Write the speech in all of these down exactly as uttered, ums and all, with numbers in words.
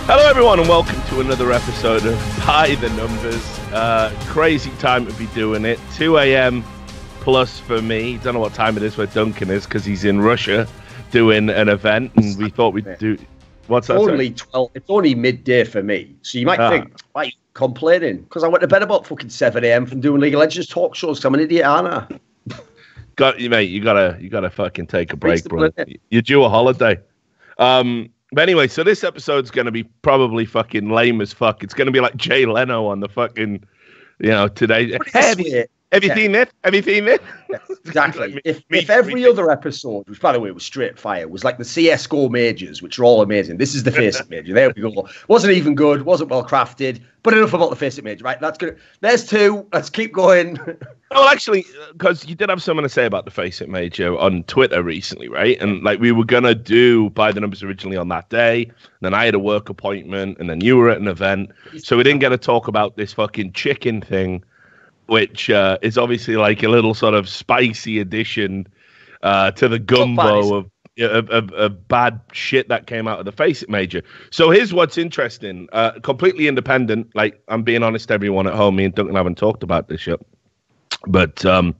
Hello, everyone, and welcome to another episode of By the Numbers. Uh, crazy time to be doing it. two a.m. plus for me. Don't know what time it is where Duncan is because he's in Russia doing an event, and we thought we'd do. What's that? Only twelve. It's only midday for me, so you might ah. think, why are you complaining? Because I went to bed about fucking seven a.m. from doing League of Legends talk shows. I'm an idiot, aren't I? Got you, mate. You gotta, you gotta fucking take a break, bro. You're due a holiday. Um. But anyway, so this episode's going to be probably fucking lame as fuck. It's going to be like Jay Leno on the fucking, you know, today. Hey, have, you, have you yeah. seen it? Have you seen it? Yes, exactly. like, if, me, if every me, other episode, which by the way was straight fire, was like the C S G O majors, which are all amazing. This is the Faceit major. There we go. Wasn't even good. Wasn't well crafted. But enough about the Faceit major, right? That's good. There's two. Let's keep going. Well, actually, because you did have something to say about the Faceit major on Twitter recently, right? And like we were gonna do By the Numbers originally on that day, and then I had a work appointment, and then you were at an event, so we didn't get to talk about this fucking chicken thing, which uh, is obviously like a little sort of spicy addition uh, to the gumbo of. Of, of, of bad shit that came out of the Faceit major. So here's what's interesting. Uh, completely independent. Like, I'm being honest, everyone at home, me and Duncan haven't talked about this yet. But um,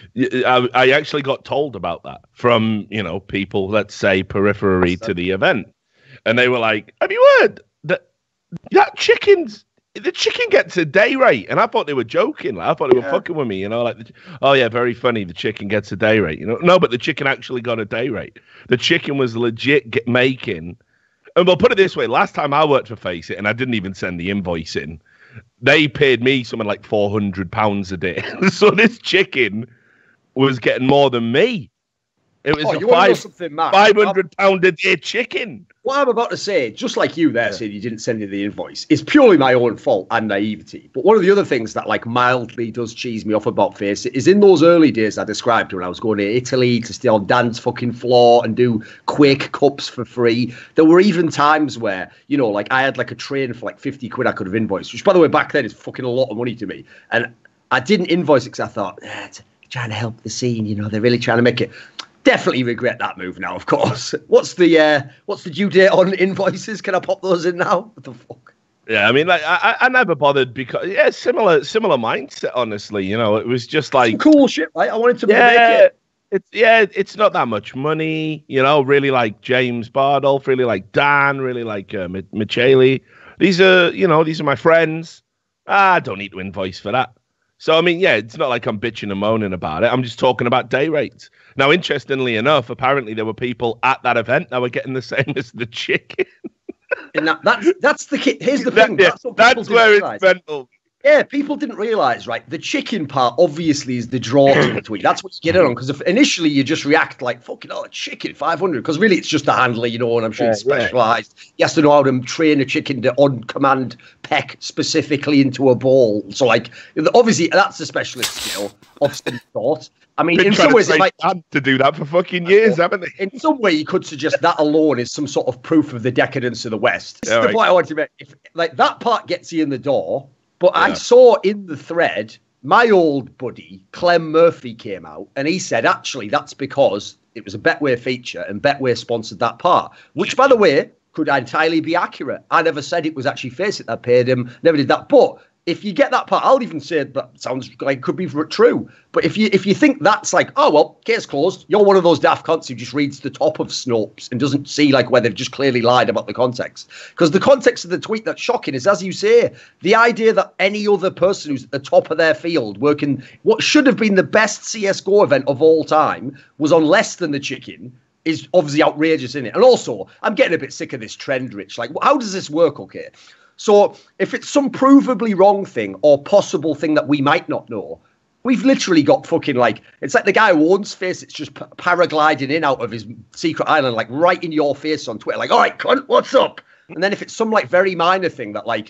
I, I actually got told about that from, you know, people, let's say, periphery to the event. And they were like, have you heard that that chicken's, the chicken gets a day rate? And I thought they were joking. Like, I thought they were yeah. fucking with me, you know, like, the, oh yeah, very funny. The chicken gets a day rate, you know? No, but the chicken actually got a day rate. The chicken was legit get making. And we'll put it this way. Last time I worked for Faceit, and I didn't even send the invoice in, they paid me something like four hundred pounds a day. So this chicken was getting more than me. It was oh, a five, five hundred pound a day chicken. What I'm about to say, just like you there, yeah. saying you didn't send me the invoice, is purely my own fault and naivety. But one of the other things that like mildly does cheese me off about Faceit is in those early days I described when I was going to Italy to stay on Dan's fucking floor and do Quake cups for free. There were even times where, you know, like I had like a train for like fifty quid I could have invoiced, which by the way, back then is fucking a lot of money to me. And I didn't invoice it because I thought, eh, it's trying to help the scene, you know, they're really trying to make it. Definitely regret that move now, of course. What's the uh, what's the due date on invoices? Can I pop those in now? What the fuck? Yeah, I mean, like I, I never bothered because yeah, similar similar mindset. Honestly, you know, it was just like some cool shit, right? I wanted to yeah, make it. It's yeah, it's not that much money, you know. Really like James Bardolph, really like Dan, really like uh, Michele. These are you know these are my friends. Ah, I don't need to invoice for that. So, I mean, yeah, it's not like I'm bitching and moaning about it. I'm just talking about day rates. Now, interestingly enough, apparently there were people at that event that were getting the same as the chicken. And that, that's, that's the kid. Here's the thing. That, yeah, that's, that's where it's mental. Yeah, people didn't realise, right? The chicken part obviously is the draw to the tweet. That's what you get it on. Because if initially you just react like, fucking, oh, chicken, five hundred. Because really it's just a handler, you know, and I'm sure yeah, he's specialised. Yeah. He has to know how to train a chicken to on command peck specifically into a bowl. So, like, obviously that's a specialist skill of some sort. I mean, Been in some ways, it might to do that for fucking years, haven't they? In some way, you could suggest that alone is some sort of proof of the decadence of the West. This yeah, is the right. point I want to make. If, like, that part gets you in the door. But yeah. I saw in the thread, my old buddy, Clem Murphy, came out and he said, actually, that's because it was a Betway feature and Betway sponsored that part, which, by the way, could entirely be accurate. I never said it was actually Faceit that paid him, never did that. But if you get that part, I'll even say that sounds like it could be true. But if you if you think that's like, oh, well, case closed, you're one of those daft cunts who just reads the top of Snopes and doesn't see like where they've just clearly lied about the context. Because the context of the tweet that's shocking is, as you say, the idea that any other person who's at the top of their field working what should have been the best C S G O event of all time was on less than the chicken is obviously outrageous, isn't it? And also, I'm getting a bit sick of this trend, Rich. Like, how does this work, okay? So if it's some provably wrong thing or possible thing that we might not know, we've literally got fucking like, it's like the guy who owns Face, it's just paragliding in out of his secret island, like right in your face on Twitter, like, all right, cunt, what's up? And then if it's some like very minor thing that like,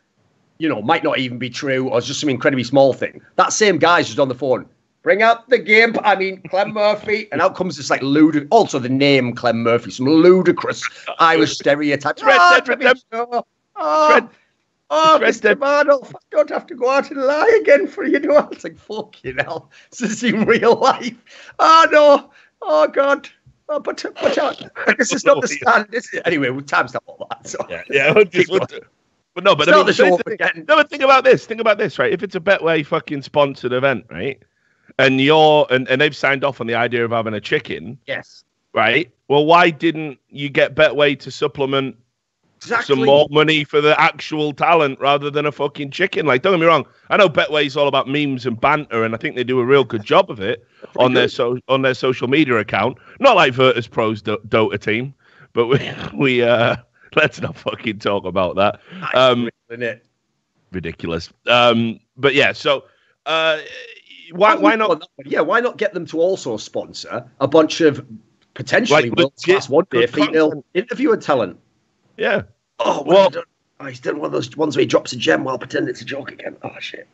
you know, might not even be true or it's just some incredibly small thing, that same guy's just on the phone. Bring out the gimp, I mean, Clem Murphy. And out comes this like ludicrous, also the name Clem Murphy, some ludicrous Irish stereotypes. Red Dead Redemption. Oh, Red, oh Mister Bardolph, I don't have to go out and lie again for you, do I? It's like, fucking hell. This is in real life. Oh, no. Oh, God. Oh, but but uh, this is not the stand. This is, anyway, we've timed up all that. So. Yeah, yeah. We'll just, we'll, but no, but it's I mean, the show thing, no, but think about this. Think about this, right? If it's a Betway fucking sponsored event, right, and you're and, and they've signed off on the idea of having a chicken, yes, right? Well, why didn't you get Betway to supplement exactly. some more money for the actual talent rather than a fucking chicken? Like, don't get me wrong. I know Betway's all about memes and banter, and I think they do a real good job of it on good. their so on their social media account. Not like Virtus Pro's Do- Dota team, but we we uh, let's not fucking talk about that. Um, it? Ridiculous. Um, but yeah, so uh, why why not? Yeah, why not get them to also sponsor a bunch of potentially like, world class one day female content. interviewer talent? Yeah. Oh well, oh, he's done one of those ones where he drops a gem while pretending it's a joke again. Oh shit.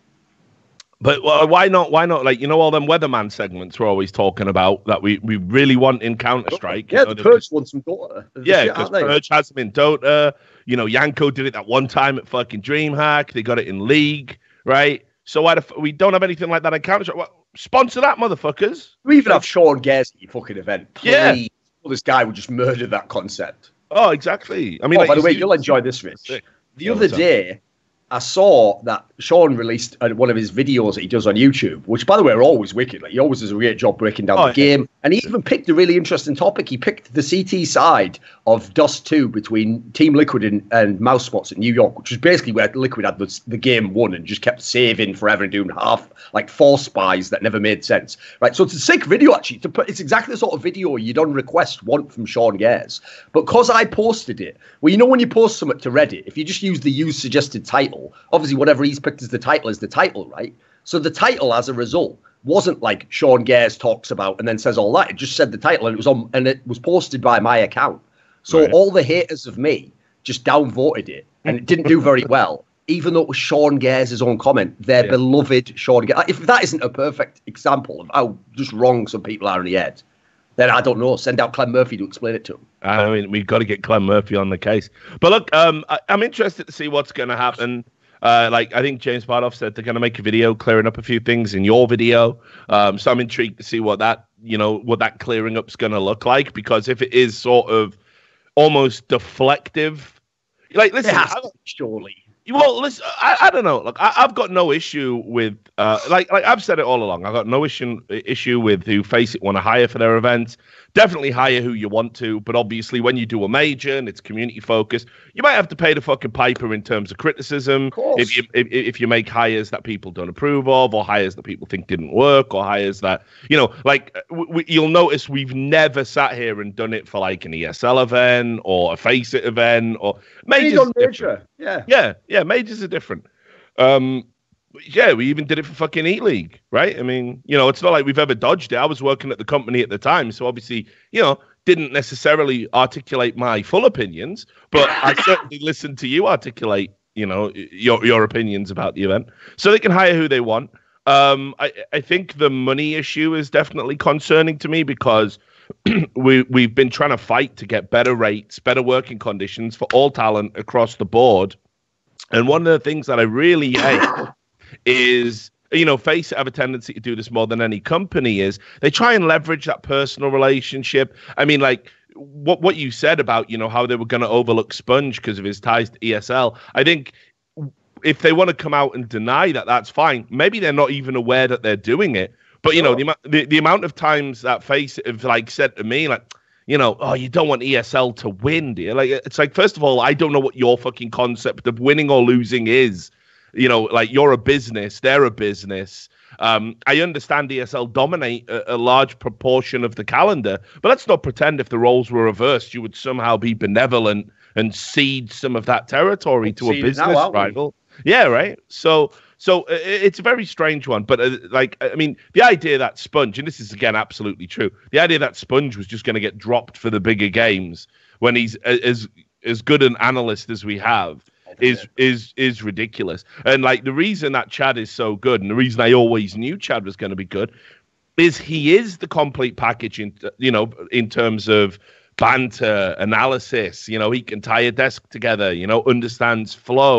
But well, why not? Why not? Like, you know, all them weatherman segments we're always talking about that we, we really want in Counter Strike. Yeah, you know, the Purge wants some Dota. Yeah, because Purge has them in Dota. You know, Yanko did it that one time at fucking DreamHack. They got it in League, right? So why the f- we don't have anything like that in Counter Strike? Well, sponsor that, motherfuckers. We even have Sean Gares at your fucking event. Please. Yeah. Well, this guy would just murder that concept. Oh, exactly. I mean, oh, like, by the way, you'll enjoy this, Rich. The yeah, other day, I saw that Sean released uh, one of his videos that he does on YouTube, which, by the way, are always wicked. Like, he always does a great job breaking down oh, the yeah. game. And he even picked a really interesting topic. He picked the C T side of Dust two between Team Liquid and, and Mousespots at New York, which was basically where Liquid had the, the game won and just kept saving forever and doing half, like, four spies that never made sense. Right, so it's a sick video, actually. To put, it's exactly the sort of video you'd on request want from Sean Gares. But because I posted it, well, you know when you post something to Reddit, if you just use the use suggested title, obviously whatever he's picked as the title is the title, right? So the title, as a result, wasn't like Sean Gares talks about and then says all that. It just said the title, and it was on, and it was posted by my account. So right. all the haters of me just downvoted it, and it didn't do very well, even though it was Sean Gares' own comment, their yeah. beloved Sean Gares. If that isn't a perfect example of how just wrong some people are in the head, then I don't know. Send out Clem Murphy to explain it to him. I mean, we've got to get Clem Murphy on the case. But look, um, I, I'm interested to see what's going to happen. Uh, like, I think James Bardoff said they're going to make a video clearing up a few things in your video. Um, so I'm intrigued to see what that, you know, what that clearing up is going to look like, because if it is sort of almost deflective, like, listen, it has to, surely. Well, listen, I, I don't know. Look, I, I've got no issue with, uh, like, like I've said it all along. I've got no issue issue with who Face It want to hire for their events. Definitely hire who you want to, but obviously when you do a major and it's community focused, you might have to pay the fucking piper in terms of criticism. Of course. If you if, if you make hires that people don't approve of, or hires that people think didn't work, or hires that, you know, like we, you'll notice we've never sat here and done it for like an E S L event or a Face It event or majors. Major. Yeah, yeah, yeah. Majors are different. Um, yeah, we even did it for fucking E League, right? I mean, you know, it's not like we've ever dodged it. I was working at the company at the time, so obviously, you know, didn't necessarily articulate my full opinions, but I certainly listened to you articulate, you know, your your opinions about the event. So they can hire who they want. Um, I I think the money issue is definitely concerning to me, because we we've been trying to fight to get better rates, better working conditions for all talent across the board. And one of the things that I really hate is, you know, Face It have a tendency to do this more than any company, is they try and leverage that personal relationship. I mean, like what what you said about, you know, how they were going to overlook Sponge because of his ties to E S L. I think if they want to come out and deny that, that's fine. Maybe they're not even aware that they're doing it. But, you know, the, the, the amount of times that Face It have, like, said to me, like, you know, oh, you don't want E S L to win, do you? Like, it's like, first of all, I don't know what your fucking concept of winning or losing is. You know, like, you're a business, they're a business. Um, I understand E S L dominate a, a large proportion of the calendar, but let's not pretend if the roles were reversed, you would somehow be benevolent and cede some of that territory to a business now, rival. Yeah, right. So, so uh, it's a very strange one. But uh, like, I mean, the idea that Sponge, and this is again absolutely true, the idea that Sponge was just going to get dropped for the bigger games when he's as as good an analyst as we have is is is ridiculous. And like, the reason that Chad is so good, and the reason I always knew Chad was going to be good, is he is the complete package in, you know, in terms of banter, analysis. You know, he can tie a desk together, you know, understands flow.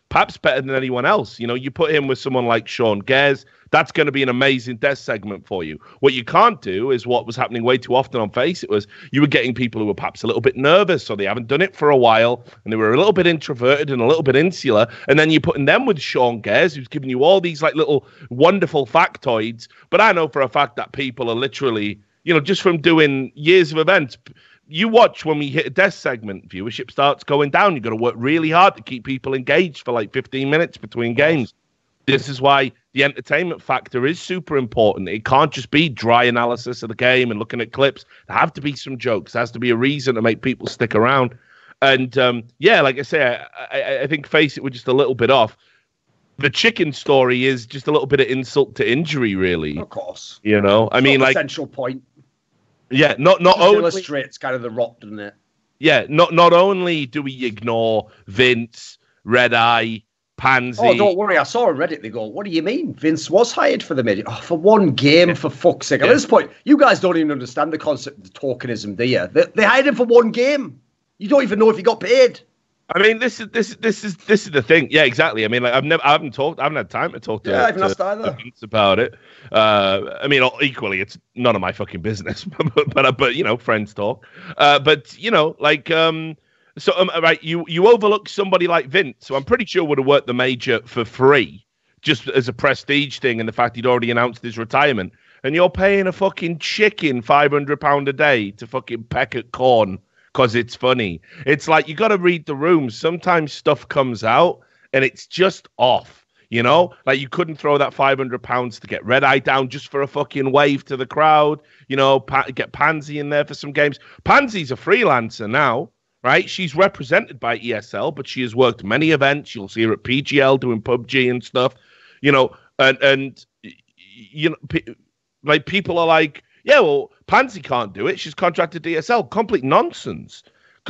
perhaps better than anyone else. You know, you put him with someone like Sean Gares, that's going to be an amazing death segment for you. What you can't do is what was happening way too often on Face It was you were getting people who were perhaps a little bit nervous, or they haven't done it for a while, and they were a little bit introverted and a little bit insular, and then you're putting them with Sean Gares, who's giving you all these like little wonderful factoids. But I know for a fact that people are literally, you know, just from doing years of events, you watch when we hit a death segment, viewership starts going down. You've got to work really hard to keep people engaged for like fifteen minutes between games. This is why the entertainment factor is super important. It can't just be dry analysis of the game and looking at clips. There have to be some jokes. There has to be a reason to make people stick around. And um, yeah, like I say, I, I, I think Face It, we're just a little bit off. The chicken story is just a little bit of insult to injury, really. Of course. You know, I it's mean, like essential point. Yeah, not not it only illustrates kind of the rot, doesn't it? Yeah, not not only do we ignore Vince, Red Eye, Pansy. Oh, don't worry. I saw on Reddit. They go, "What do you mean? Vince was hired for the mid oh, for one game? Yeah. For fuck's sake!" Yeah. At this point, you guys don't even understand the concept of tokenism, do you? They, they hired him for one game. You don't even know if he got paid. I mean, this is this this is this is the thing. Yeah, exactly. I mean, like I've never, I haven't talked, I haven't had time to talk to, yeah, I haven't to, asked either. to about it. Uh, I mean, equally, it's none of my fucking business. but, but but you know, friends talk. Uh, but you know, like um, so um, right, you you overlook somebody like Vince, so I'm pretty sure would have worked the major for free, just as a prestige thing, and the fact he'd already announced his retirement, and you're paying a fucking chicken five hundred pound a day to fucking peck at corn. Because it's funny. It's like you got to read the room. Sometimes stuff comes out and it's just off, you know? Like you couldn't throw that five hundred pounds to get Red Eye down just for a fucking wave to the crowd, you know, pa- get Pansy in there for some games. Pansy's a freelancer now, right? She's represented by E S L, but she has worked many events. You'll see her at P G L doing P U B G and stuff, you know, and, and you know, pe- like people are like, yeah, well, Pansy can't do it. She's contracted D S L. Complete nonsense.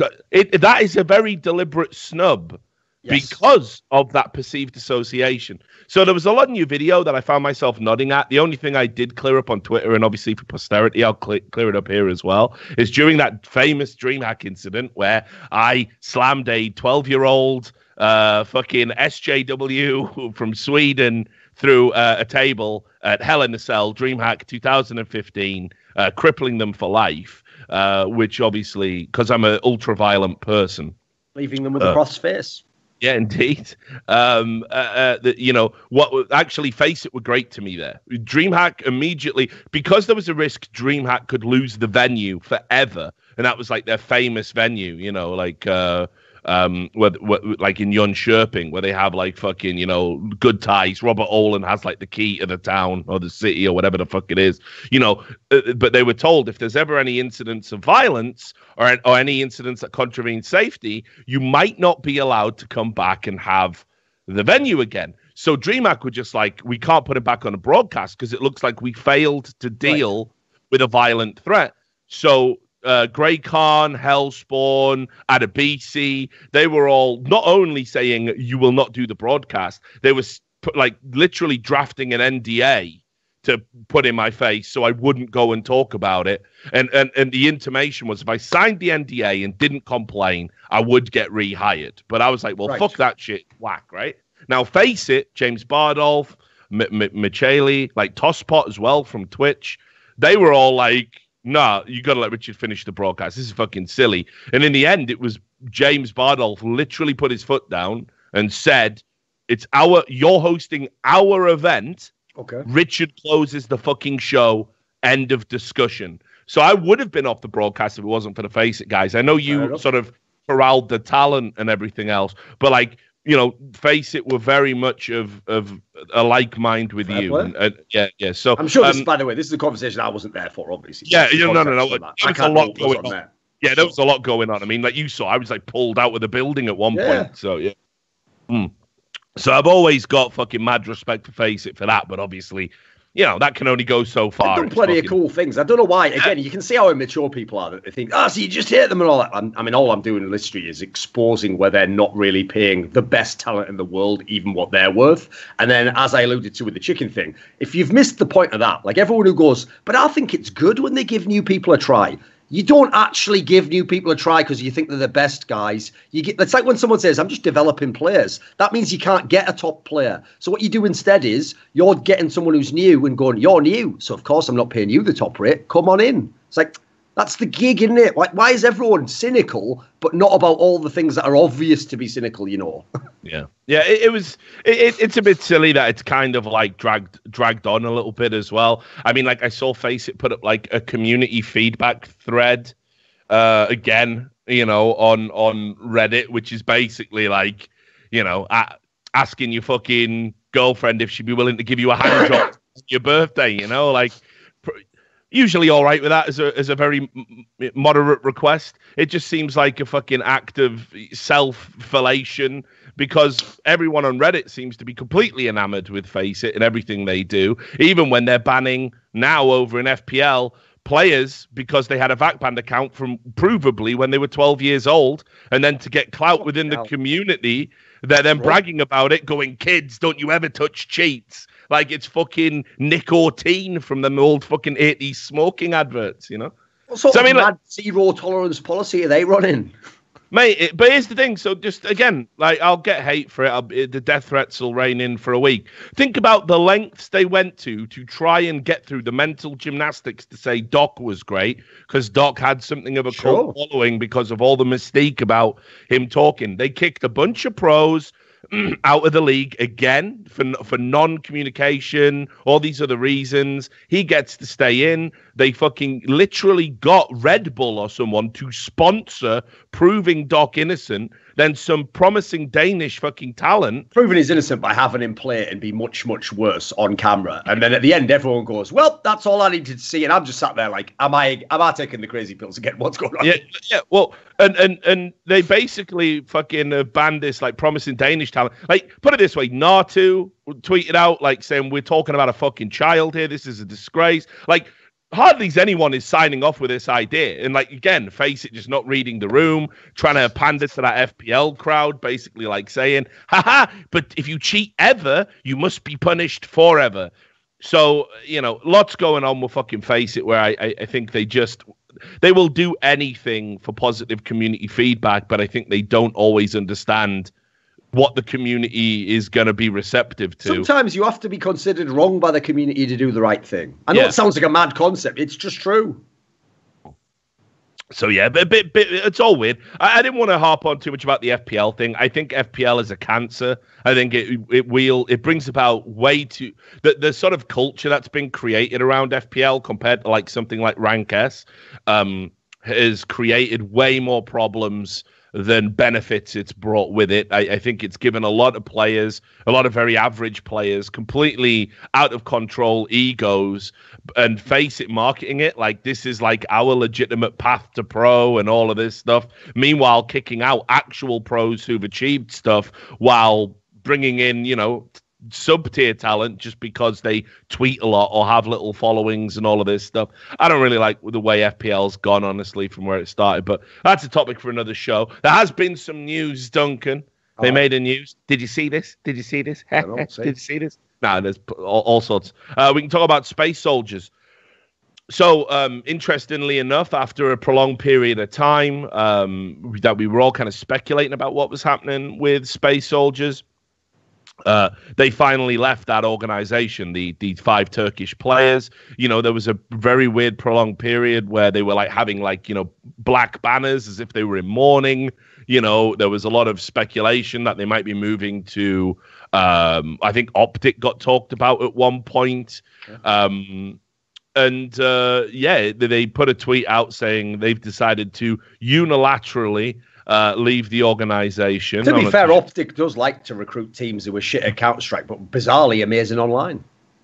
It, that is a very deliberate snub yes. because of that perceived association. So there was a lot in your video that I found myself nodding at. The only thing I did clear up on Twitter, and obviously for posterity, I'll cl- clear it up here as well, is during that famous DreamHack incident where I slammed a twelve-year-old uh, fucking S J W from Sweden through uh, a table at Hell in a Cell, DreamHack two thousand fifteen, uh, crippling them for life, uh, which obviously, because I'm an ultra-violent person. Leaving them with uh, a cross face. Yeah, indeed. Um, uh, uh, the, you know, what actually, Face It, were great to me there. DreamHack immediately, because there was a risk DreamHack could lose the venue forever, and that was like their famous venue, you know, like... Uh, Um, where, where, like in Jönköping, where they have like fucking, you know, good ties. Robert Olin has like the key to the town or the city or whatever the fuck it is, you know. Uh, but they were told if there's ever any incidents of violence or or any incidents that contravene safety, you might not be allowed to come back and have the venue again. So DreamHack were just like, we can't put it back on a broadcast because it looks like we failed to deal right. with a violent threat. So. Uh, Grey Khan, Hellspawn, Adabisi, they were all not only saying you will not do the broadcast, they were like literally drafting an N D A to put in my face so I wouldn't go and talk about it. And and and the intimation was if I signed the N D A and didn't complain, I would get rehired. But I was like, well, right. fuck that shit, whack, right? Now, Face It, James Bardolph, M- M- Michele, like Tosspot as well from Twitch, they were all like, nah, you got to let Richard finish the broadcast. This is fucking silly. And in the end, it was James Bardolph literally put his foot down and said, it's our, you're hosting our event. Okay. Richard closes the fucking show. End of discussion. So I would have been off the broadcast if it wasn't for the Face It guys. I know you sort of corralled the talent and everything else, but like, you know, Face It were very much of of a like mind with Fair you. And, and, yeah, yeah. So I'm sure. Um, this, by the way, this is a conversation I wasn't there for, obviously. Yeah, yeah no, no, no. There was a lot going on. There. Yeah, there was a lot going on. I mean, like you saw, I was like pulled out of the building at one yeah. point. So yeah. Mm. So I've always got fucking mad respect for Face It for that, but obviously, you know, that can only go so far. I've done plenty fucking... of cool things. I don't know why. Again, you can see how immature people are. That they think, oh, so you just hate them and all that. I'm, I mean, all I'm doing in this street is exposing where they're not really paying the best talent in the world, even what they're worth. And then, as I alluded to with the chicken thing, if you've missed the point of that, like everyone who goes, but I think it's good when they give new people a try. You don't actually give new people a try because you think they're the best guys. You get, it's like when someone says, I'm just developing players. That means you can't get a top player. So what you do instead is you're getting someone who's new and going, you're new. So of course I'm not paying you the top rate. Come on in. It's like, that's the gig, isn't it? Why, why is everyone cynical, but not about all the things that are obvious to be cynical, you know? Yeah. Yeah, it, it was, it, it's a bit silly that it's kind of like dragged dragged on a little bit as well. I mean, like I saw Faceit put up like a community feedback thread uh, again, you know, on, on Reddit, which is basically like, you know, a- asking your fucking girlfriend if she'd be willing to give you a hand job on your birthday, you know, like... Pr- Usually all right with that as a as a very m- moderate request. It just seems like a fucking act of self-fellation because everyone on Reddit seems to be completely enamored with Faceit and everything they do, even when they're banning now over in F P L players because they had a VacBand account from provably when they were twelve years old, and then to get clout within the community, they're then bragging about it, going, kids, don't you ever touch cheats. Like it's fucking nicotine from them old fucking eighties smoking adverts, you know? What sort so, of I mean, mad like, zero tolerance policy are they running? Mate, it, but here's the thing. So just, again, like I'll get hate for it. I'll, it. The death threats will reign in for a week. Think about the lengths they went to to try and get through the mental gymnastics to say Doc was great because Doc had something of a Sure. cult following because of all the mystique about him talking. They kicked a bunch of pros out of the league again for for non-communication, all these other reasons. He gets to stay in. They fucking literally got Red Bull or someone to sponsor proving Doc innocent. Then some promising Danish fucking talent. Proving he's innocent by having him play it and be much, much worse on camera. And then at the end, everyone goes, well, that's all I needed to see. And I'm just sat there like, am I am I taking the crazy pills again? What's going on? Yeah, yeah. Well, and, and, and they basically fucking uh, banned this like promising Danish talent. Like, put it this way, Natu tweeted out like saying, we're talking about a fucking child here. This is a disgrace. Like, hardly anyone is signing off with this idea. And like, again, Faceit just not reading the room, trying to pander to that F P L crowd, basically like saying, haha, but if you cheat ever, you must be punished forever. So, you know, lots going on with fucking Faceit where I, I, I think they just, they will do anything for positive community feedback, but I think they don't always understand what the community is going to be receptive to. Sometimes you have to be considered wrong by the community to do the right thing. I know yeah. It sounds like a mad concept. It's just true. So, yeah, but, but, but it's all weird. I, I didn't want to harp on too much about the F P L thing. I think F P L is a cancer. I think it it will it brings about way too the, the sort of culture that's been created around F P L compared to like something like Rank S um, has created way more problems than benefits it's brought with it. I, I think it's given a lot of players, a lot of very average players, completely out of control egos, and Faceit marketing it like this is like our legitimate path to pro and all of this stuff. Meanwhile, kicking out actual pros who've achieved stuff while bringing in, you know, sub-tier talent just because they tweet a lot or have little followings and all of this stuff. I don't really like the way F P L's gone, honestly, from where it started, but that's a topic for another show. There has been some news, Duncan. They oh. made a news. Did you see this? Did you see this? Did you see this? No, there's all, all sorts. Uh, we can talk about space soldiers. So, um, interestingly enough, after a prolonged period of time um, that we were all kind of speculating about what was happening with space soldiers, Uh, they finally left that organization, the the five Turkish players. You know, there was a very weird prolonged period where they were like having like, you know, black banners as if they were in mourning. You know, there was a lot of speculation that they might be moving to, um, I think Optic got talked about at one point. Um, and uh, yeah, they put a tweet out saying they've decided to unilaterally Uh, leave the organization. To be I'm fair, a... Optic does like to recruit teams who are shit at Counter-Strike, but bizarrely amazing online.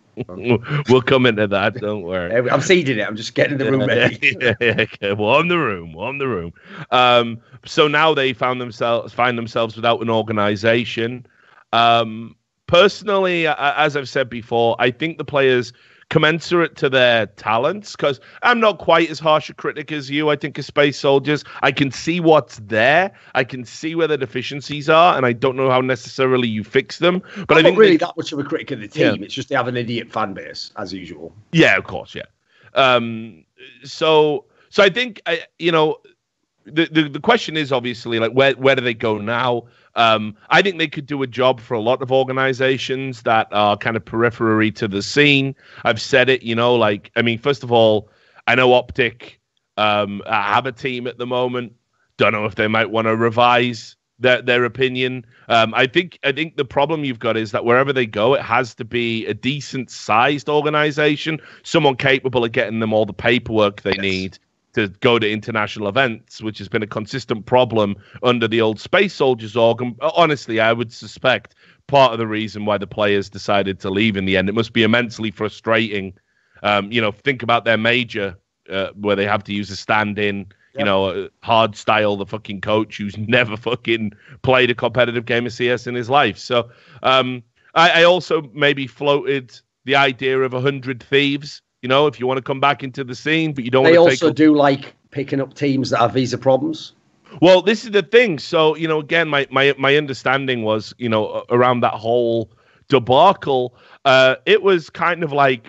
We'll come into that, don't worry. I'm seeding it. I'm just getting the room ready. yeah, yeah, okay. Warm the room, warm the room. Um, so now they found themselves find themselves without an organization. Um, personally, as I've said before, I think the players commensurate to their talents, because I'm not quite as harsh a critic as you. I think of Space Soldiers, I can see what's there. I can see where the deficiencies are, and I don't know how necessarily you fix them. But I'm I think not really they, that much of a critic of the team. Yeah. It's just they have an idiot fan base, as usual. Yeah, of course, yeah. Um, so So I think, I, you know, the, the the question is obviously like where where do they go now? Um, I think they could do a job for a lot of organizations that are kind of periphery to the scene. I've said it, you know, like I mean, first of all, I know Optic um, have a team at the moment. Don't know if they might want to revise their their opinion. Um, I think I think the problem you've got is that wherever they go, it has to be a decent sized organization, someone capable of getting them all the paperwork they yes. need to go to international events, which has been a consistent problem under the old Space Soldiers org. And honestly, I would suspect part of the reason why the players decided to leave in the end. It must be immensely frustrating. Um, you know, think about their major uh, where they have to use a stand-in, yep. you know, hard style, the fucking coach who's never fucking played a competitive game of C S in his life. So um, I, I also maybe floated the idea of a hundred thieves. You know, if you want to come back into the scene, but you don't they want to take... also do like picking up teams that have visa problems. Well, this is the thing. So, you know, again, my my, my understanding was, you know, around that whole debacle, uh, it was kind of like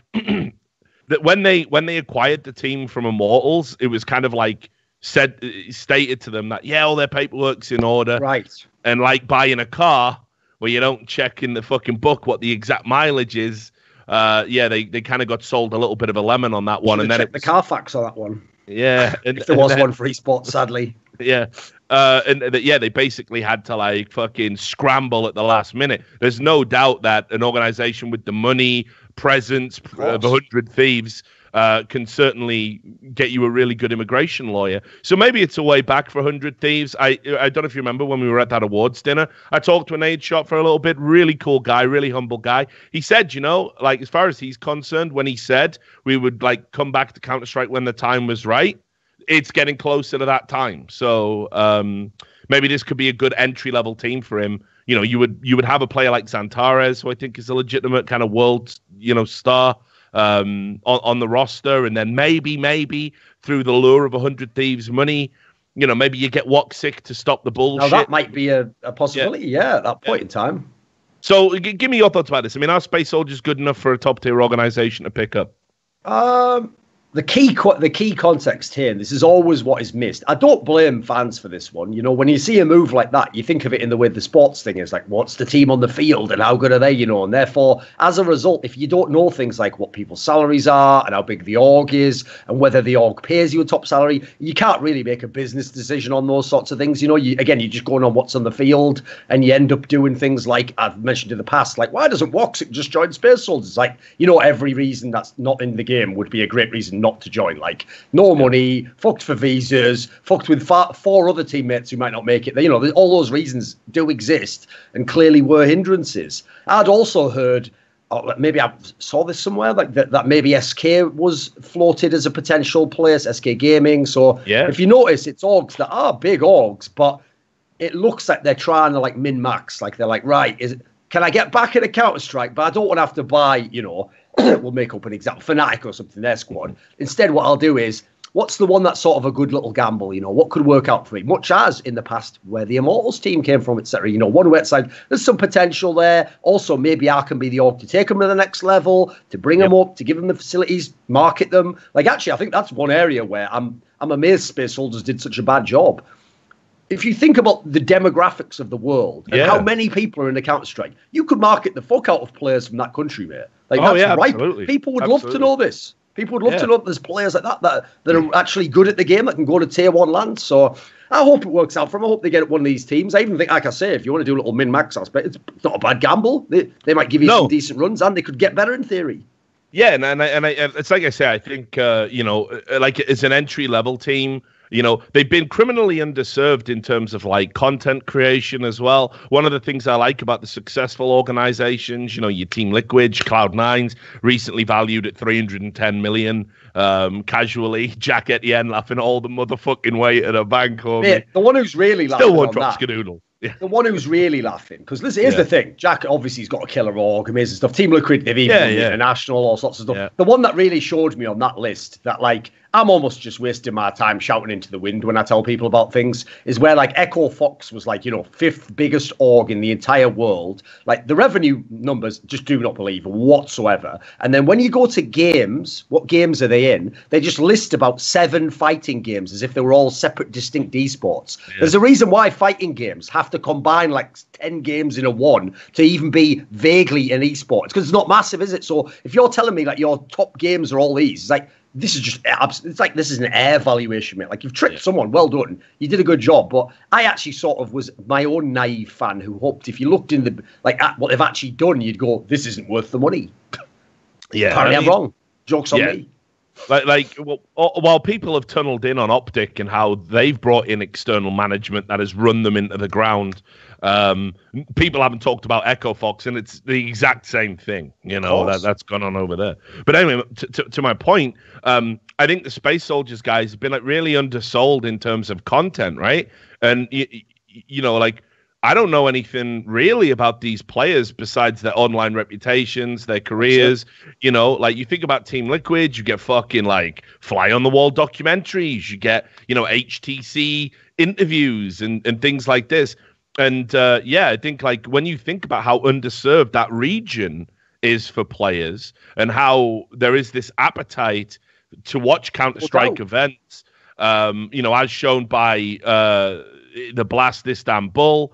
that when they when they acquired the team from Immortals, it was kind of like said stated to them that, yeah, all their paperwork's in order. Right. And like buying a car where you don't check in the fucking book what the exact mileage is. Uh, yeah, they, they kind of got sold a little bit of a lemon on that one, and then it was, the Carfax on that one. Yeah, and, if there was then, one for esports, sadly. Yeah, uh, and uh, yeah, they basically had to like fucking scramble at the last minute. There's no doubt that an organization with the money, presence of a hundred thieves uh, can certainly get you a really good immigration lawyer. So maybe it's a way back for one hundred Thieves. I I don't know if you remember when we were at that awards dinner. I talked to an aid shot for a little bit. Really cool guy, really humble guy. He said, you know, like as far as he's concerned, when he said we would like come back to Counter-Strike when the time was right, it's getting closer to that time. So um, maybe this could be a good entry-level team for him. You know, you would you would have a player like Xantares, who I think is a legitimate kind of world, you know, star. Um, on, on the roster, and then maybe, maybe through the lure of one hundred Thieves money, you know, maybe you get Woxic to stop the bullshit. Now that might be a, a possibility, yeah. yeah, at that point yeah. in time. So g- give me your thoughts about this. I mean, are Space Soldiers good enough for a top-tier organization to pick up? Um, the key co- the key context here, and this is always what is missed. I don't blame fans for this one. You know, when you see a move like that, you think of it in the way the sports thing is like, what's the team on the field and how good are they, you know? And therefore, as a result, if you don't know things like what people's salaries are and how big the org is and whether the org pays you a top salary, you can't really make a business decision on those sorts of things. You know, you, again, you're just going on what's on the field and you end up doing things like I've mentioned in the past, like, why doesn't Woxic just join Space Soldiers? It's like, you know, every reason that's not in the game would be a great reason not to join. Like, no money, fucked for visas, fucked with far, four other teammates who might not make it. You know, all those reasons do exist and clearly were hindrances. I'd also heard, oh, maybe I saw this somewhere, like that, that maybe S K was floated as a potential place, S K Gaming. So yeah. if you notice, it's orgs that are big orgs, but it looks like they're trying to like min-max. Like they're like, right, is it, can I get back in a Counter-Strike? But I don't want to have to buy, you know, we'll make up an example, Fnatic or something, their squad. Instead, what I'll do is, what's the one that's sort of a good little gamble, you know, what could work out for me? Much as in the past where the Immortals team came from, et cetera. You know, one wet side, there's some potential there. Also, maybe I can be the org to take them to the next level, to bring yep. them up, to give them the facilities, market them. Like, actually, I think that's one area where I'm I'm amazed Space Soldiers did such a bad job. If you think about the demographics of the world and yeah. how many people are in the Counter-Strike, you could market the fuck out of players from that country, mate. Like, oh, that's yeah, right. absolutely. People would absolutely. love to know this. People would love yeah. to know that there's players like that, that that are actually good at the game that can go to tier one land. So I hope it works out for them. I hope they get one of these teams. I even think, like I say, if you want to do a little min-max aspect, it's not a bad gamble. They they might give you no. some decent runs and they could get better in theory. Yeah, and and I, and I, it's like I say, I think uh, you know, like it's an entry level team. You know, they've been criminally underserved in terms of like content creation as well. One of the things I like about the successful organizations, you know, your Team Liquid, Cloud Nine's recently valued at three hundred ten million. Um, casually, Jack Etienne laughing all the motherfucking way at a bank. Mate, the one who's really laughing still one on drop that, Skadoodle. Yeah. The one who's really laughing, because listen, here's yeah. the thing. Jack obviously has got a killer org, amazing stuff. Team Liquid, they've even yeah, done yeah. international, all sorts of stuff. Yeah. The one that really showed me on that list that, like, I'm almost just wasting my time shouting into the wind when I tell people about things, is where like Echo Fox was like, you know, fifth biggest org in the entire world. Like the revenue numbers just do not believe whatsoever. And then when you go to games, what games are they in? They just list about seven fighting games as if they were all separate, distinct esports. Yeah. There's a reason why fighting games have to combine like ten games in a one to even be vaguely an esport. It's because it's not massive, is it? So if you're telling me that your top games are all these, it's like, this is just, it's like this is an air valuation, mate. Like you've tricked yeah. someone, well done. You did a good job. But I actually sort of was my own naive fan who hoped if you looked in the, like at what they've actually done, you'd go, this isn't worth the money. Yeah. Apparently I mean, I'm wrong. Joke's on yeah. me. Like, like well, while people have tunneled in on Optic and how they've brought in external management that has run them into the ground, um, people haven't talked about Echo Fox, and it's the exact same thing. You know that that's gone on over there. But anyway, to, to, to my point, um, I think the Space Soldiers guys have been like really undersold in terms of content, right? And you, you know, like. I don't know anything really about these players besides their online reputations, their careers. You know, like you think about Team Liquid, you get fucking like fly on the wall documentaries, you get, you know, H T C interviews and, and things like this. And uh, yeah, I think like when you think about how underserved that region is for players and how there is this appetite to watch Counter-Strike events, um, you know, as shown by uh, the Blast Istanbul.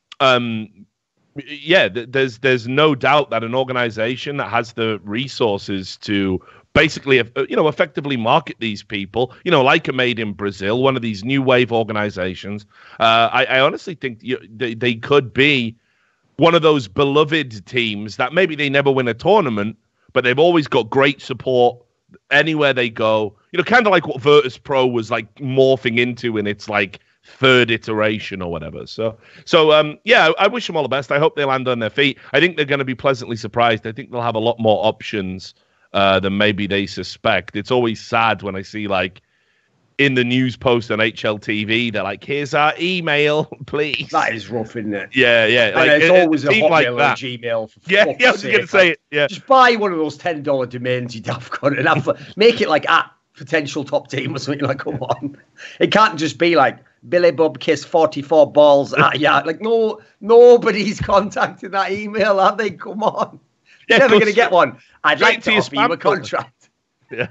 Um, yeah, th- there's there's no doubt that an organization that has the resources to basically, you know, effectively market these people, you know, like a Made in Brazil, one of these new wave organizations. Uh, I, I honestly think you, they, they could be one of those beloved teams that maybe they never win a tournament, but they've always got great support anywhere they go. You know, kind of like what Virtus Pro was like morphing into in its like third iteration or whatever. So, so um, yeah, I, I wish them all the best. I hope they land on their feet. I think they're going to be pleasantly surprised. I think they'll have a lot more options uh, than maybe they suspect. It's always sad when I see like in the news post on H L T V, they're like, "Here's our email, please." That is rough, isn't it? Yeah, yeah. Like, it's it, always it a Hotmail like or that. Gmail. For yeah, yeah. I was going to say it. Yeah. Just buy one of those ten dollar domains, you daft cunt, and have, make it like at potential top team or something. Like, come on, it can't just be like Billy Bob Kiss forty-four balls. Ah, yeah, like no, nobody's contacted that email, have they? Come on, yeah, you're never going to get one. I'd like to offer you a contract. Yeah.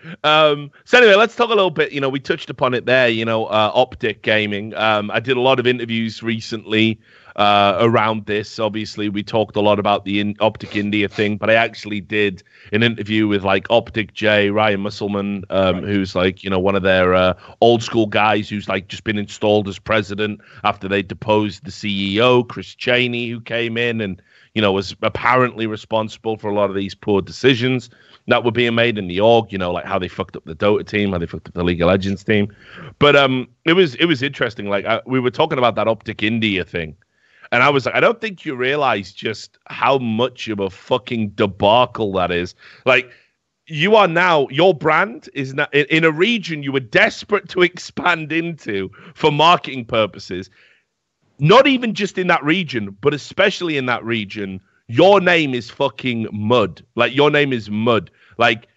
Um, so anyway, let's talk a little bit. You know, we touched upon it there. You know, uh, Optic Gaming. Um, I did a lot of interviews recently uh, around this. Obviously, we talked a lot about the in- Optic India thing, but I actually did an interview with like Optic J, Ryan Musselman, um, right. who's like, you know, one of their uh, old school guys who's like just been installed as president after they deposed the C E O, Chris Cheney, who came in and, you know, was apparently responsible for a lot of these poor decisions that were being made in the org, you know, like how they fucked up the Dota team, how they fucked up the League of Legends team. But um, it was it was interesting. Like I, we were talking about that Optic India thing, and I was like, I don't think you realize just how much of a fucking debacle that is. Like you are now, your brand is now in, in a region you were desperate to expand into for marketing purposes. Not even just in that region, but especially in that region. Your name is fucking mud. Like, your name is mud. Like,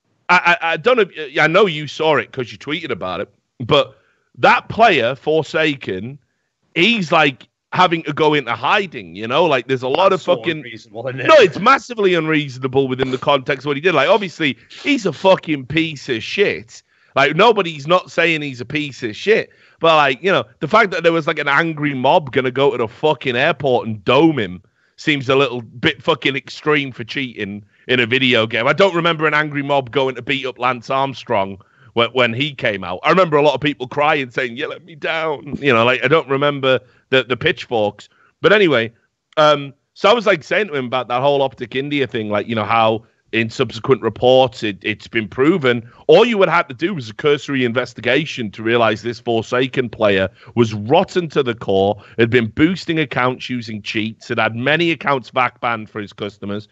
I, I, I don't know. If, I know you saw it because you tweeted about it. But that player, Forsaken, he's like having to go into hiding, you know? Like, there's a lot That's of so fucking... Unreasonable, isn't it? No, it's massively unreasonable within the context of what he did. Like, obviously, he's a fucking piece of shit. Like, nobody's not saying he's a piece of shit. But, like, you know, the fact that there was, like, an angry mob going to go to the fucking airport and dome him seems a little bit fucking extreme for cheating in a video game. I don't remember an angry mob going to beat up Lance Armstrong when, when he came out. I remember a lot of people crying, saying, "Yeah, let me down." You know, like, I don't remember the, the pitchforks. But anyway, um, so I was, like, saying to him about that whole Optic India thing, like, you know, how in subsequent reports it, it's been proven. All you would have to do was a cursory investigation to realize this Forsaken player was rotten to the core, had been boosting accounts using cheats, had had many accounts backbanned for his customers,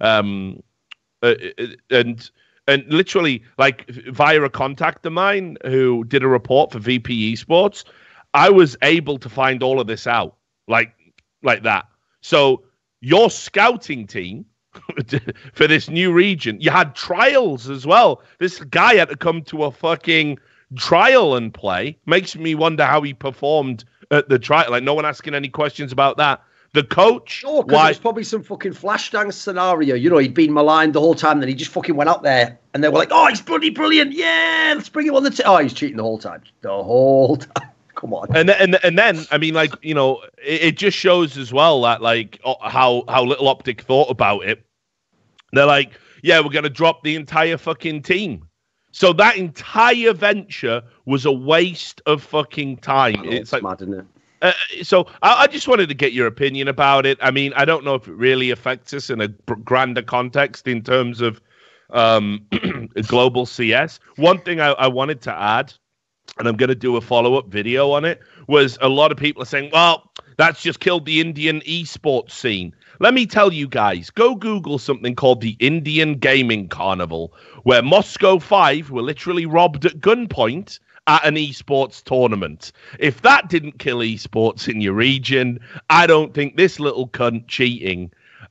um, uh, and and literally, like, via a contact of mine who did a report for V P Esports, I was able to find all of this out, like like that. So your scouting team for this new region. You had trials as well. This guy had to come to a fucking trial and play. Makes me wonder how he performed at the trial. Like, no one asking any questions about that. The coach... Oh, because it's probably some fucking flash dance scenario. You know, he'd been maligned the whole time, then he just fucking went out there, and they were like, oh, he's bloody brilliant. Yeah, let's bring him on the... T-. Oh, he's cheating the whole time. The whole time. Come on. And, and, and then, I mean, like, you know, it, it just shows as well that, like, how, how little Optic thought about it. They're like, yeah, we're going to drop the entire fucking team. So that entire venture was a waste of fucking time. Know, it's, it's like... mad, isn't it? Uh, so I, I just wanted to get your opinion about it. I mean, I don't know if it really affects us in a b- grander context in terms of um, global C S. One thing I, I wanted to add, and I'm going to do a follow-up video on it, was a lot of people are saying, well, that's just killed the Indian esports scene. Let me tell you guys, go Google something called the Indian Gaming Carnival, where Moscow five were literally robbed at gunpoint at an esports tournament. If that didn't kill esports in your region, I don't think this little cunt cheating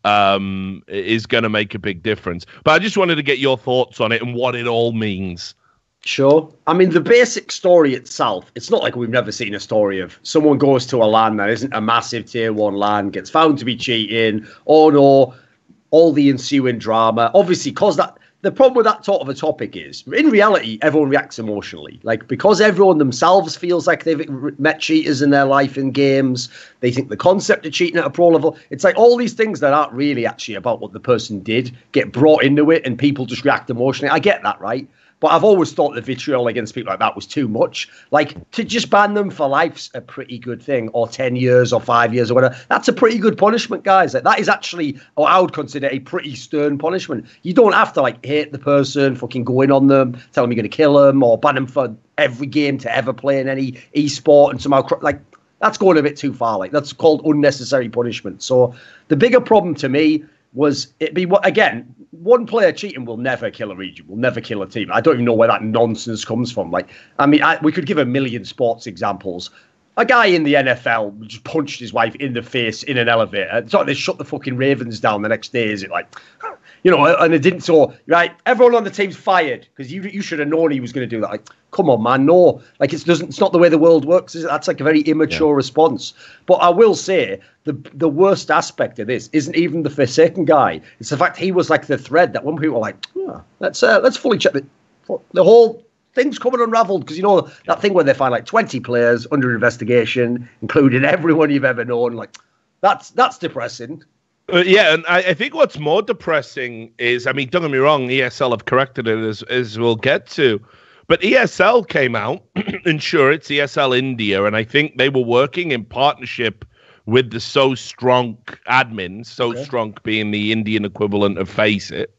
um, is going to make a big difference. But I just wanted to get your thoughts on it and what it all means. Sure. I mean, the basic story itself, it's not like we've never seen a story of someone goes to a LAN that isn't a massive tier one LAN, gets found to be cheating, oh no, all the ensuing drama. Obviously, because that... The problem with that sort of a topic is, in reality, everyone reacts emotionally. Like, because everyone themselves feels like they've met cheaters in their life in games, they think the concept of cheating at a pro level, it's like all these things that aren't really actually about what the person did get brought into it and people just react emotionally. I get that, right? But I've always thought the vitriol against people like that was too much. Like, to just ban them for life's a pretty good thing, or ten years or five years or whatever. That's a pretty good punishment, guys. Like, that is actually, or I would consider, a pretty stern punishment. You don't have to, like, hate the person, fucking go in on them, tell them you're going to kill them, or ban them for every game to ever play in any esport and somehow, like, that's going a bit too far. Like, that's called unnecessary punishment. So the bigger problem to me was it be what again, one player cheating will never kill a region, will never kill a team. I don't even know where that nonsense comes from. Like, I mean, I, we could give a million sports examples. A guy in the N F L just punched his wife in the face in an elevator. It's like they shut the fucking Ravens down the next day. Is it like, you know, and it didn't. So, right, everyone on the team's fired because you you should have known he was going to do that. Like, come on, man, no. Like, it doesn't. It's not the way the world works. Is it? That's like a very immature yeah. response. But I will say the the worst aspect of this isn't even the Forsaken guy. It's the fact he was like the thread that when people were like, oh, let's uh, let's fully check the the whole. Things coming unraveled because, you know, that thing where they find like twenty players under investigation, including everyone you've ever known. Like, that's that's depressing. Uh, yeah, and I, I think what's more depressing is, I mean, don't get me wrong, E S L have corrected it as, as we'll get to, but E S L came out, and sure, it's E S L India, and I think they were working in partnership with the So Strong admins, So okay. Strong being the Indian equivalent of Face It,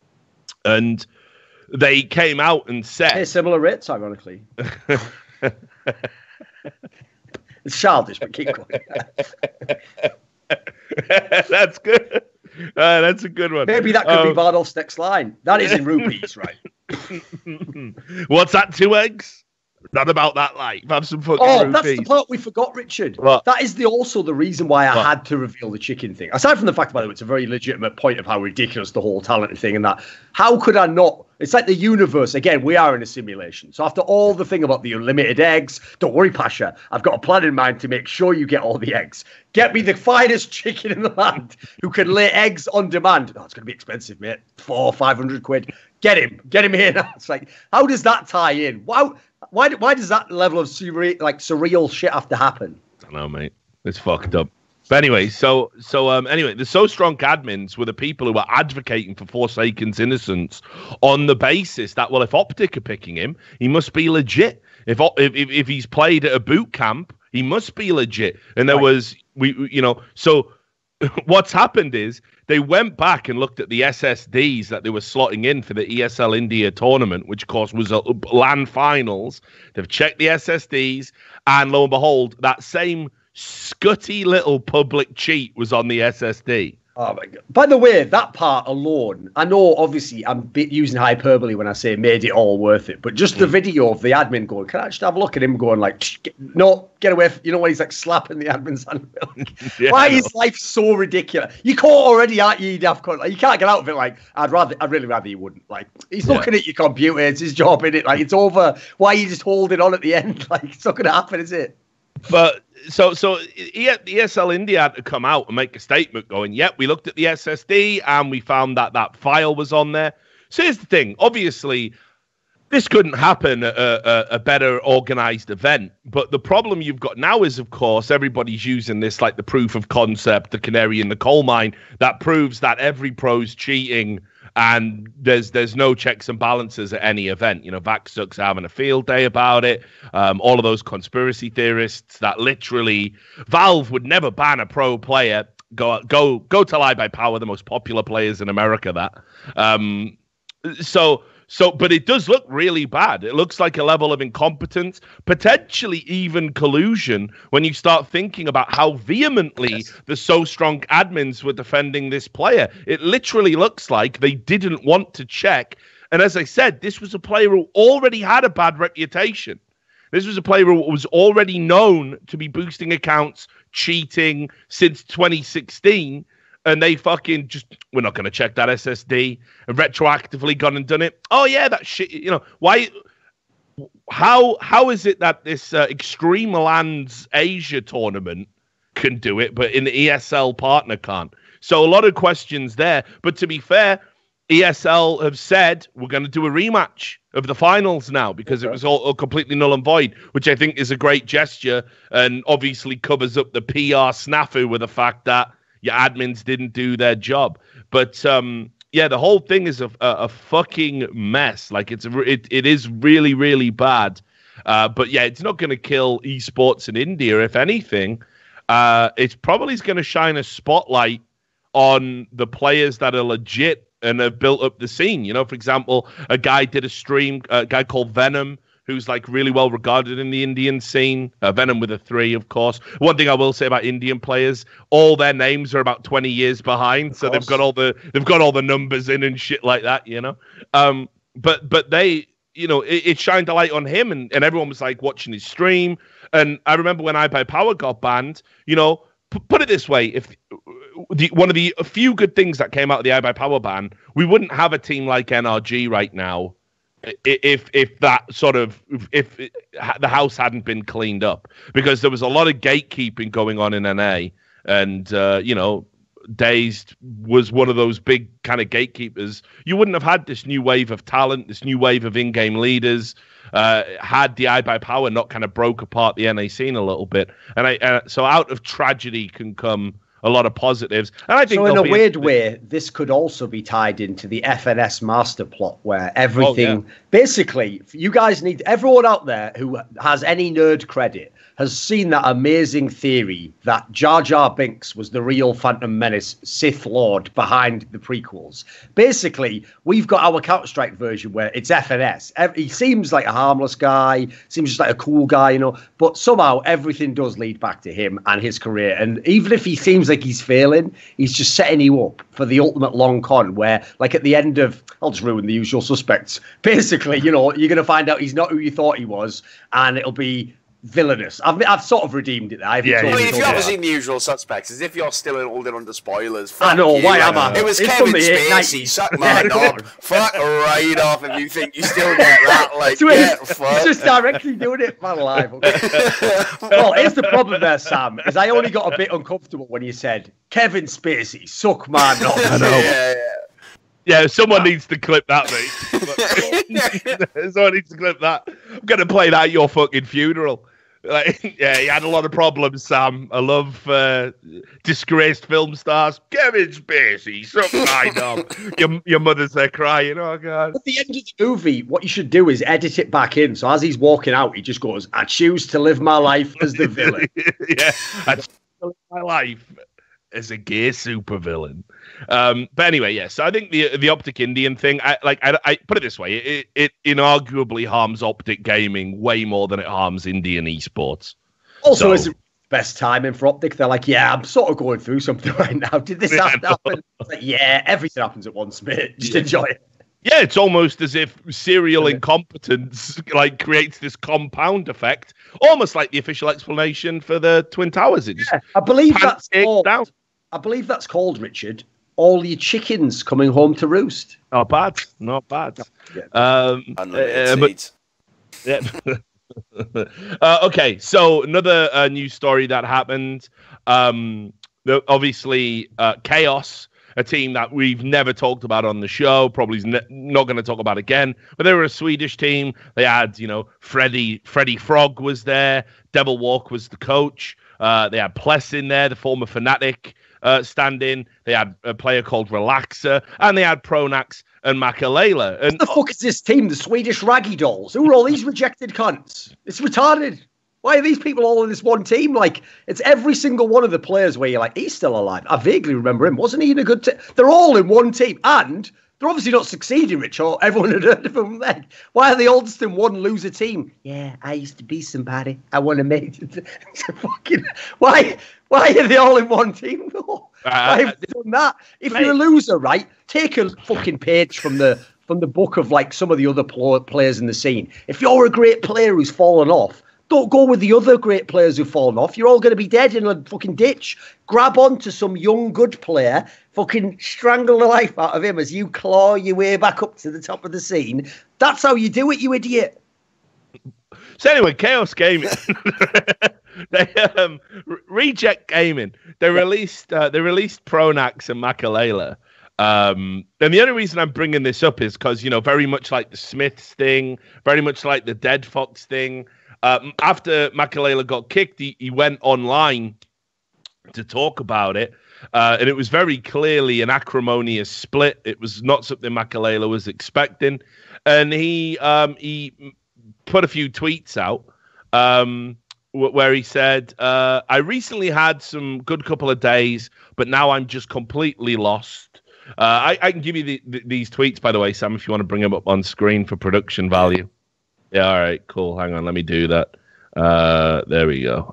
and they came out and said... Hey, similar rates, ironically. It's childish, but keep going. That's good. Uh, that's a good one. Maybe that could um, be Bardolph's next line. That is in rupees, right? What's that, two eggs? Not about that life. Have some fucking Oh, rupees. That's the part we forgot, Richard. What? That is the also the reason why I what? had to reveal the chicken thing. Aside from the fact, by the way, it's a very legitimate point of how ridiculous the whole talented thing and that. How could I not? It's like the universe. Again, we are in a simulation. So after all the thing about the unlimited eggs, don't worry, Pasha. I've got a plan in mind to make sure you get all the eggs. Get me the finest chicken in the land who can lay eggs on demand. Oh, it's going to be expensive, mate. Four, five hundred quid. Get him. Get him here now. It's like, how does that tie in? Why, why, why does that level of surreal, like surreal shit have to happen? I don't know, mate. It's fucked up. But anyway, so so um anyway, the So Strong admins were the people who were advocating for Forsaken's innocence on the basis that, well, if Optic are picking him, he must be legit. If if if he's played at a boot camp, he must be legit. And there right. was we you know so what's happened is they went back and looked at the S S Ds that they were slotting in for the E S L India tournament, which of course was a LAN finals. They've checked the S S Ds, and lo and behold, that same scutty little public cheat was on the S S D. Oh my God. By the way, that part alone, I know obviously I'm using hyperbole when I say made it all worth it, but just the mm. video of the admin going, can I just have a look at him going like, no, get away. From, you know, when he's like slapping the admin's hand. Like, yeah, why is life so ridiculous? You caught already, aren't you, daft cunt? Like, you can't get out of it. Like, I'd rather, I'd really rather you wouldn't. Like, he's looking yeah. at your computer. It's his job, innit? Like, it's over. Why are you just holding on at the end? Like, it's not going to happen, is it? But so so E S L India had to come out and make a statement going, yep, we looked at the S S D and we found that that file was on there. So here's the thing. Obviously, this couldn't happen at a, a better organized event. But the problem you've got now is, of course, everybody's using this like the proof of concept, the canary in the coal mine, that proves that every pro's cheating and there's there's no checks and balances at any event. You know, Vaxduck's having a field day about it. Um, all of those conspiracy theorists that literally Valve would never ban a pro player. Go go go to Lie by Power, the most popular players in America. That um, so. So, but it does look really bad. It looks like a level of incompetence, potentially even collusion, when you start thinking about how vehemently yes. the So Strong admins were defending this player. It literally looks like they didn't want to check. And as I said, this was a player who already had a bad reputation. This was a player who was already known to be boosting accounts, cheating since twenty sixteen. And they fucking just, we're not going to check that S S D, and retroactively gone and done it. Oh, yeah, that shit, you know, why, how how is it that this uh, Extreme Lands Asia tournament can do it, but an E S L partner can't? So a lot of questions there. But to be fair, E S L have said, we're going to do a rematch of the finals now because okay. it was all, all completely null and void, which I think is a great gesture and obviously covers up the P R snafu with the fact that your admins didn't do their job. But um, yeah, the whole thing is a, a, a fucking mess. Like it's a, it it is really really bad. Uh, but yeah, it's not going to kill esports in India. If anything, uh, it's probably going to shine a spotlight on the players that are legit and have built up the scene. You know, for example, a guy did a stream, a guy called Venom, who's like really well regarded in the Indian scene. Uh, Venom with a three, of course. One thing I will say about Indian players, all their names are about twenty years behind, so they've got all the they've got all the numbers in and shit like that, you know. Um, but but they, you know, it, it shined a light on him, and, and everyone was like watching his stream. And I remember when iBuyPower got banned, you know, p- put it this way, if the one of the few good things that came out of the iBuyPower ban, we wouldn't have a team like N R G right now. If if that sort of if it, the house hadn't been cleaned up, because there was a lot of gatekeeping going on in N A, and uh, you know, Dazed was one of those big kind of gatekeepers. You wouldn't have had this new wave of talent, this new wave of in-game leaders, uh, had the iBuyPower not kind of broke apart the N A scene a little bit. And I uh, so out of tragedy can come a lot of positives. And I think so in a weird a- way, this could also be tied into the F N S master plot where everything, oh, yeah. basically, you guys need, everyone out there who has any nerd credit has seen that amazing theory that Jar Jar Binks was the real Phantom Menace Sith Lord behind the prequels. Basically, we've got our Counter-Strike version where it's F N S. He seems like a harmless guy, seems just like a cool guy, you know, but somehow everything does lead back to him and his career. And even if he seems like he's failing, he's just setting you up for the ultimate long con where, like at the end of, I'll just ruin The Usual Suspects. Basically, you know, you're going to find out he's not who you thought he was, and it'll be villainous. I've I've sort of redeemed it. I've yeah, I mean, if you haven't seen The Usual Suspects, as if you're still holding under spoilers. Fuck I know, you, why am I? It was it's Kevin Spacey. Suck my knob. Fuck right off if you think you still get that. Like, so get it's, it's just directly doing it, man, live. Well, here's the problem there, Sam, is I only got a bit uncomfortable when you said, Kevin Spacey, suck my knob. I know. Yeah, yeah. Yeah, someone needs to clip that, mate. Someone needs to clip that. I'm going to play that at your fucking funeral. Like, yeah, he had a lot of problems, Sam. I love uh, disgraced film stars. Kevin Spacey, suck my knob. Your, your mother's there crying. Oh, God. At the end of the movie, what you should do is edit it back in. So as he's walking out, he just goes, I choose to live my life as the villain. Yeah, I choose to live my life as a gay supervillain. Um, but anyway, yes, yeah, so I think the the Optic Indian thing, I like, I, I put it this way, it, it inarguably harms Optic gaming way more than it harms Indian esports. Also, so, as a best timing for Optic. They're like, yeah, I'm sort of going through something right now. Did this Yeah, have to happen? It's like, yeah, everything happens at once, mate. Just Yeah. enjoy it. Yeah, it's almost as if serial incompetence like creates this compound effect, almost like the official explanation for the Twin Towers. It just Yeah, I believe that's pancakes called, down. I believe that's called, Richard, all your chickens coming home to roost. Not bad, not bad. Yeah. Um, Unlimited uh, but- seeds. Yeah. uh, okay, so another uh, news story that happened. Um, the, obviously, uh, Chaos, a team that we've never talked about on the show, probably ne- not going to talk about again. But they were a Swedish team. They had, you know, Freddie Freddie Frog was there. Devil Walk was the coach. Uh, they had Pless in there, the former Fnatic uh, stand-in. They had a player called Relaxer, and they had Pronax and Makalela. And What the fuck is this team? The Swedish Raggy Dolls? Who are all these rejected cunts? It's retarded. Why are these people all in this one team? Like, it's every single one of the players where you're like, he's still alive. I vaguely remember him. Wasn't he in a good team? They're all in one team. And they're obviously not succeeding, Rich, or everyone had heard of them then. Why are they all just in one loser team? Yeah, I used to be somebody. I want to make it. Fucking, why, why are they all in one team? No. Uh, Why have they done that? If mate. you're a loser, right, take a fucking page from the from the book of like some of the other pl- players in the scene. If you're a great player who's fallen off, don't go with the other great players who've fallen off. You're all going to be dead in a fucking ditch. Grab onto some young, good player, fucking strangle the life out of him as you claw your way back up to the top of the scene. That's how you do it, you idiot. So anyway, Chaos Gaming, they um, Re- Reject Gaming. They released uh, they released Pronax and Makalela. Um, and the only reason I'm bringing this up is because, you know, very much like the Smiths thing, very much like the Dead Fox thing. Um, after Makalela got kicked, he, he went online to talk about it. Uh, and it was very clearly an acrimonious split. It was not something Makalela was expecting. And he um, he put a few tweets out um, w- where he said, uh, I recently had some good couple of days, but now I'm just completely lost. Uh, I, I can give you the, the, these tweets, by the way, Sam, if you want to bring them up on screen for production value. Yeah, all right, cool. Hang on, let me do that. Uh, there we go.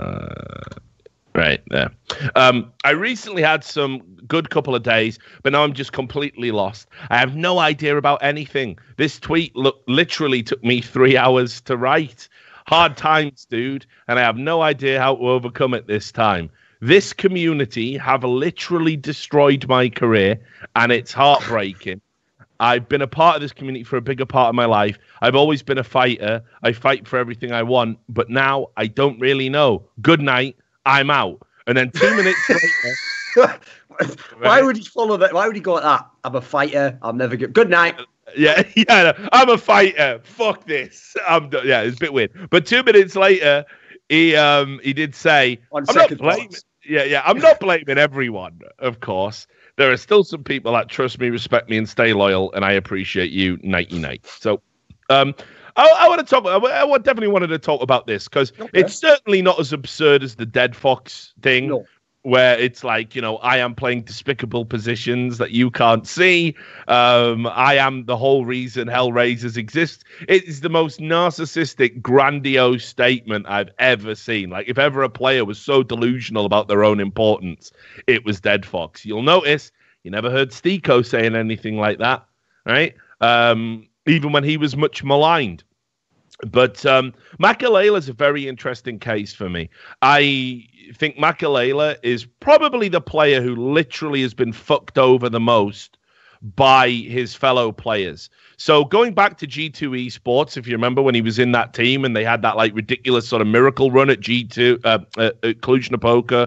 Uh, right there. Um, I recently had some good couple of days, but now I'm just completely lost. I have no idea about anything. This tweet look, literally took me three hours to write. Hard times, dude, and I have no idea how to overcome it this time. This community have literally destroyed my career, and it's heartbreaking. I've been a part of this community for a bigger part of my life. I've always been a fighter. I fight for everything I want, but now I don't really know. Good night. I'm out. And then two minutes later... Why would he follow that? Why would he go like that? I'm a fighter. I'm never good. Good night. Yeah, yeah, I'm a fighter. Fuck this. I'm done. Yeah, it's a bit weird. But two minutes later, he um he did say, On I'm not second blaming. thoughts. Yeah, yeah, I'm not blaming everyone. Of course, there are still some people that trust me, respect me, and stay loyal, and I appreciate you. Nighty night. So, um. I, I want to talk. I, I would definitely wanted to talk about this because Okay. it's certainly not as absurd as the Dead Fox thing, No. where it's like, you know, I am playing despicable positions that you can't see. Um, I am the whole reason Hellraisers exist. It is the most narcissistic, grandiose statement I've ever seen. Like, if ever a player was so delusional about their own importance, it was Dead Fox. You'll notice you never heard Stiko saying anything like that, right? Um, even when he was much maligned. But um, Makalela is a very interesting case for me. I think Makalela is probably the player who literally has been fucked over the most by his fellow players. So going back to G two Esports, if you remember when he was in that team and they had that like ridiculous sort of miracle run at G two, uh, uh, at Cluj-Napoca,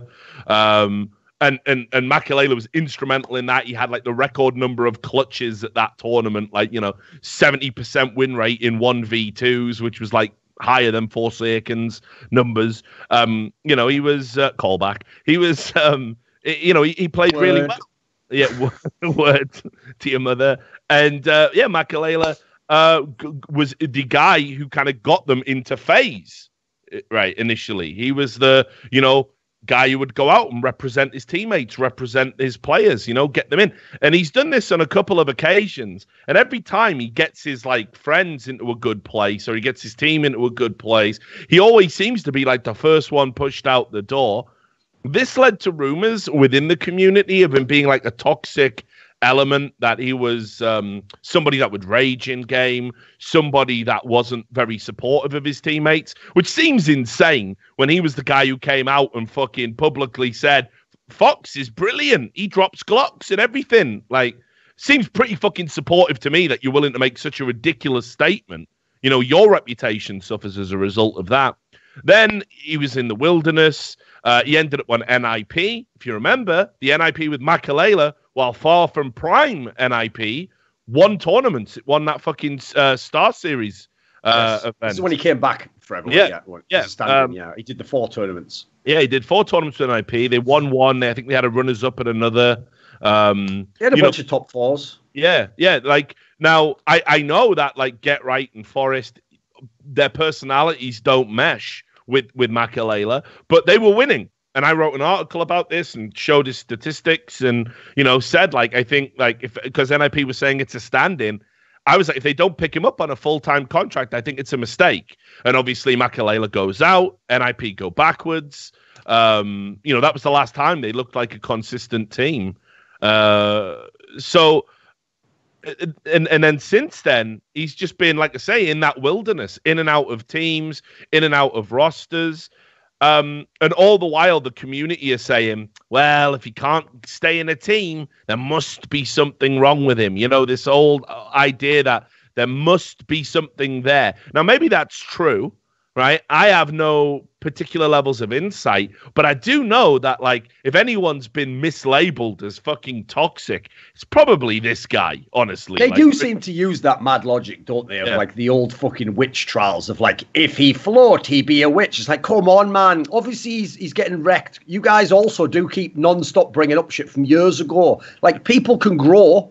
um, And and and Makalela was instrumental in that. He had like the record number of clutches at that tournament, like, you know, seventy percent win rate in one v twos, which was like higher than Forsaken's numbers. Um, you know, he was uh, callback. He was, um, you know, he, he played Word. really well. Yeah, word to your mother. And uh, yeah, Makalela uh, g- was the guy who kind of got them into phase, right? Initially, he was the, you know, guy who would go out and represent his teammates, represent his players, you know, get them in. And he's done this on a couple of occasions. And every time he gets his like friends into a good place, or he gets his team into a good place, he always seems to be like the first one pushed out the door. This led to rumors within the community of him being like a toxic element, that he was um, somebody that would rage in game, somebody that wasn't very supportive of his teammates, which seems insane when he was the guy who came out and fucking publicly said, Fox is brilliant. He drops Glocks and everything. Like, seems pretty fucking supportive to me that you're willing to make such a ridiculous statement. You know, your reputation suffers as a result of that. Then he was in the wilderness. Uh, he ended up on N I P. If you remember, the N I P with Makalele, while far from prime N I P, won tournaments. It won that fucking uh, Star Series uh, yes. event. This is when he came back for everyone. Yeah, yeah. yeah. Um, yeah. He did the four tournaments. Yeah, he did four tournaments with N I P. They won one. I think they had a runners-up at another. Um, he had a bunch know, of top fours. Yeah, yeah. Like, now, I, I know that, like, Get Right and Forrest, their personalities don't mesh with, with Makalele, but they were winning. And I wrote an article about this and showed his statistics and, you know, said, like, I think, like, if because N I P was saying it's a stand-in, I was like, if they don't pick him up on a full-time contract, I think it's a mistake. And obviously Makalele goes out, N I P go backwards. Um, you know, that was the last time they looked like a consistent team. Uh, so, and and then since then, he's just been, like I say, in that wilderness, in and out of teams, in and out of rosters. Um, and all the while, the community is saying, well, if he can't stay in a team, there must be something wrong with him. You know, this old idea that there must be something there. Now, maybe that's true, right? I have no particular levels of insight, but I do know that, like, if anyone's been mislabeled as fucking toxic, it's probably this guy, honestly. They like, do seem to use that mad logic, don't they? Of yeah. like the old fucking witch trials of like, if he float, he'd be a witch. It's like, come on, man. Obviously, he's, he's getting wrecked. You guys also do keep non-stop bringing up shit from years ago. Like, people can grow.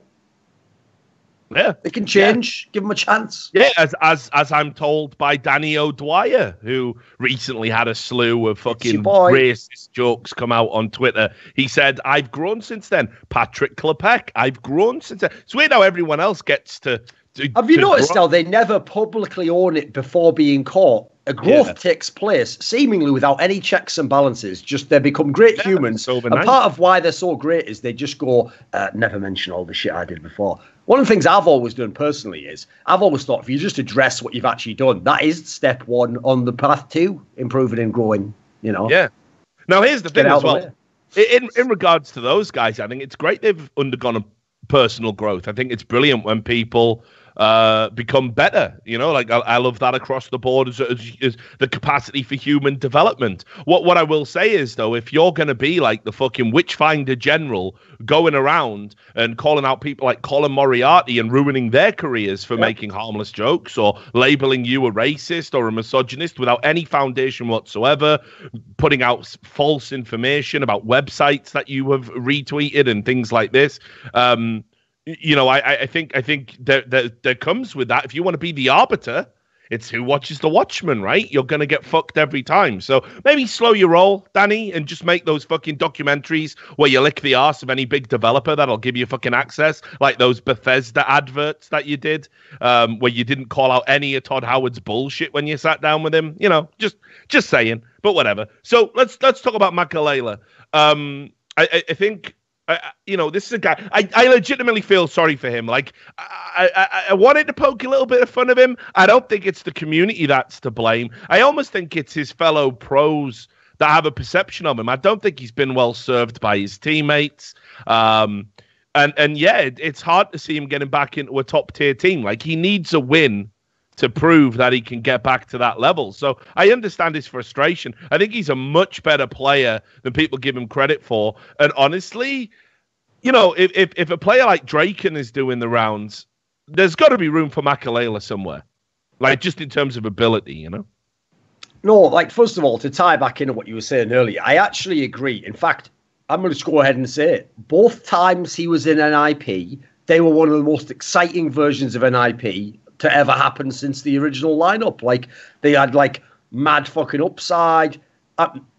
Yeah, they can change. Yeah. Give them a chance. Yeah, as as as I'm told by Danny O'Dwyer, who recently had a slew of fucking racist jokes come out on Twitter. He said, "I've grown since then." Patrick Klepek, I've grown since then. It's weird how everyone else gets to. to Have you to noticed grow. how they never publicly own it before being caught? A growth yeah. takes place seemingly without any checks and balances. Just they become great yeah, humans. And part of why they're so great is they just go, uh, never mention all the shit I did before. One of the things I've always done personally is I've always thought if you just address what you've actually done, that is step one on the path to improving and growing, you know? Yeah. Now, here's the thing as well. In, in regards to those guys, I think it's great they've undergone a personal growth. I think it's brilliant when people uh, become better. You know, like I, I love that across the board as, as, as the capacity for human development. What what I will say is, though, if you're going to be like the fucking Witchfinder General going around and calling out people like Colin Moriarty and ruining their careers for yeah. making harmless jokes or labeling you a racist or a misogynist without any foundation whatsoever, putting out false information about websites that you have retweeted and things like this, um, you know, I, I think I think there, there there comes with that. If you want to be the arbiter, it's who watches the Watchmen, right? You're going to get fucked every time. So maybe slow your roll, Danny, and just make those fucking documentaries where you lick the arse of any big developer that'll give you fucking access, like those Bethesda adverts that you did, um, where you didn't call out any of Todd Howard's bullshit when you sat down with him. You know, just just saying, but whatever. So let's let's talk about Makalele. Um, I, I, I think... I, you know, this is a guy, I, I legitimately feel sorry for him. Like, I, I, I wanted to poke a little bit of fun of him. I don't think it's the community that's to blame. I almost think it's his fellow pros that have a perception of him. I don't think he's been well served by his teammates. Um, and, and yeah, it, it's hard to see him getting back into a top tier team. Like, he needs a win to prove that he can get back to that level. So I understand his frustration. I think he's a much better player than people give him credit for. And honestly, you know, if if, if a player like Draken is doing the rounds, there's got to be room for Makalele somewhere. Like, just in terms of ability, you know? No, like, first of all, to tie back into what you were saying earlier, I actually agree. In fact, I'm going to go ahead and say it. Both times he was in N I P, they were one of the most exciting versions of N I P to ever happen since the original lineup. Like, they had like mad fucking upside. I,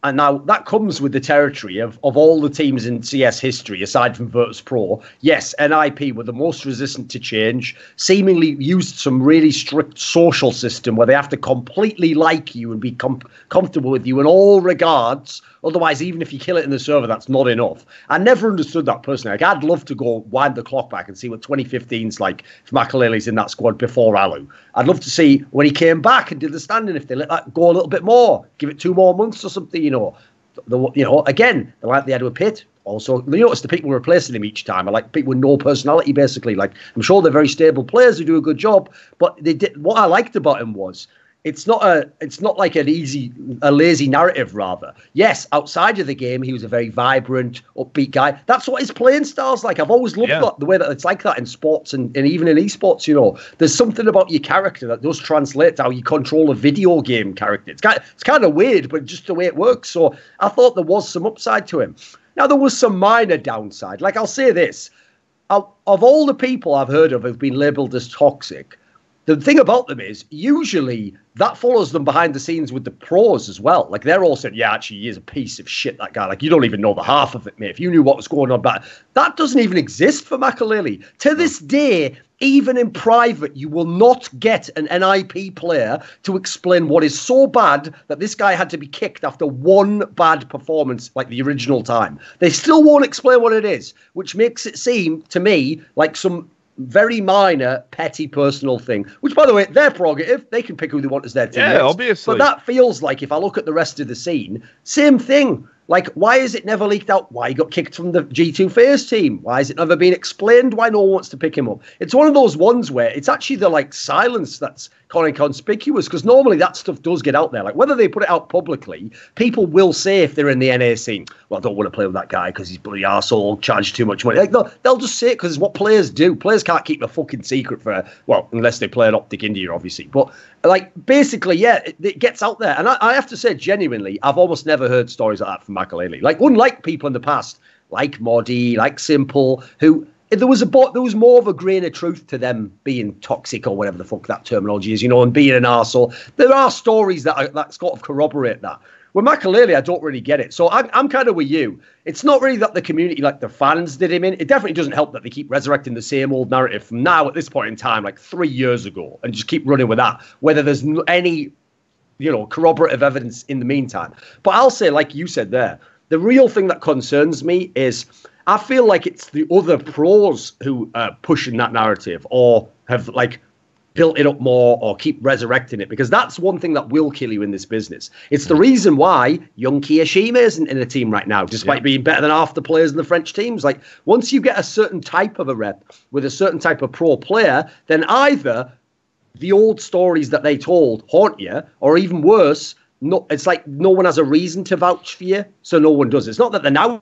and now that comes with the territory of, of all the teams in C S history, aside from Virtus Pro. Yes, N I P were the most resistant to change, seemingly used some really strict social system where they have to completely like you and be com- comfortable with you in all regards. Otherwise, even if you kill it in the server, that's not enough. I never understood that personally. Like, I'd love to go wind the clock back and see what twenty fifteen's like if Makalele's in that squad before Alu. I'd love to see when he came back and did the standing, if they let that go a little bit more, give it two more months or something, you know. The, you know, again, like they had with Pitt. Also, you notice the people replacing him each time are like people with no personality, basically. Like, I'm sure they're very stable players who do a good job, but they did. What I liked about him was it's not a, it's not like an easy, a lazy narrative. Rather, yes, outside of the game, he was a very vibrant, upbeat guy. That's what his playing style's like. I've always loved yeah. that, the way that it's like that in sports and, and even in esports. You know, there's something about your character that does translate to how you control a video game character. It's kind, of, it's kind of weird, but just the way it works. So I thought there was some upside to him. Now, there was some minor downside. Like, I'll say this. Of all the people I've heard of who've been labelled as toxic, the thing about them is usually that follows them behind the scenes with the pros as well. Like, they're all saying, yeah, actually, he is a piece of shit, that guy. Like, you don't even know the half of it, mate. If you knew what was going on. But that doesn't even exist for Makalele. To this day, even in private, you will not get an N I P player to explain what is so bad that this guy had to be kicked after one bad performance, like the original time. They still won't explain what it is, which makes it seem to me like some very minor, petty, personal thing. Which, by the way, their prerogative. They can pick who they want as their teammates. Yeah, obviously. But that feels like, if I look at the rest of the scene, same thing. Like, why is it never leaked out why he got kicked from the G two FaZe team? Why has it never been explained why no one wants to pick him up? It's one of those ones where it's actually the, like, silence that's kind of conspicuous, because normally that stuff does get out there. Like, whether they put it out publicly, people will say if they're in the N A scene, well, I don't want to play with that guy because he's bloody arsehole, charged too much money. Like, they'll, they'll just say it because it's what players do. Players can't keep a fucking secret for, well, unless they play an Optic India, obviously. But, like, basically, yeah, it, it gets out there. And I, I have to say, genuinely, I've almost never heard stories like that from Makalele. Like, unlike people in the past, like Modi, like Simple, who... There was a there was more of a grain of truth to them being toxic or whatever the fuck that terminology is, you know, and being an arsehole. There are stories that are, that sort of corroborate that. With Makalele, I don't really get it. So I'm I'm kind of with you. It's not really that the community, like the fans, did him in. It definitely doesn't help that they keep resurrecting the same old narrative from now at this point in time, like three years ago, and just keep running with that. Whether there's any, you know, corroborative evidence in the meantime. But I'll say, like you said there, the real thing that concerns me is, I feel like it's the other pros who are pushing that narrative or have, like, built it up more or keep resurrecting it, because that's one thing that will kill you in this business. It's the reason why young Kiyashima isn't in a team right now, despite yeah. being better than half the players in the French teams. Like, once you get a certain type of a rep with a certain type of pro player, then either the old stories that they told haunt you, or even worse, no, it's like no one has a reason to vouch for you, so no one does. It's not that they're now...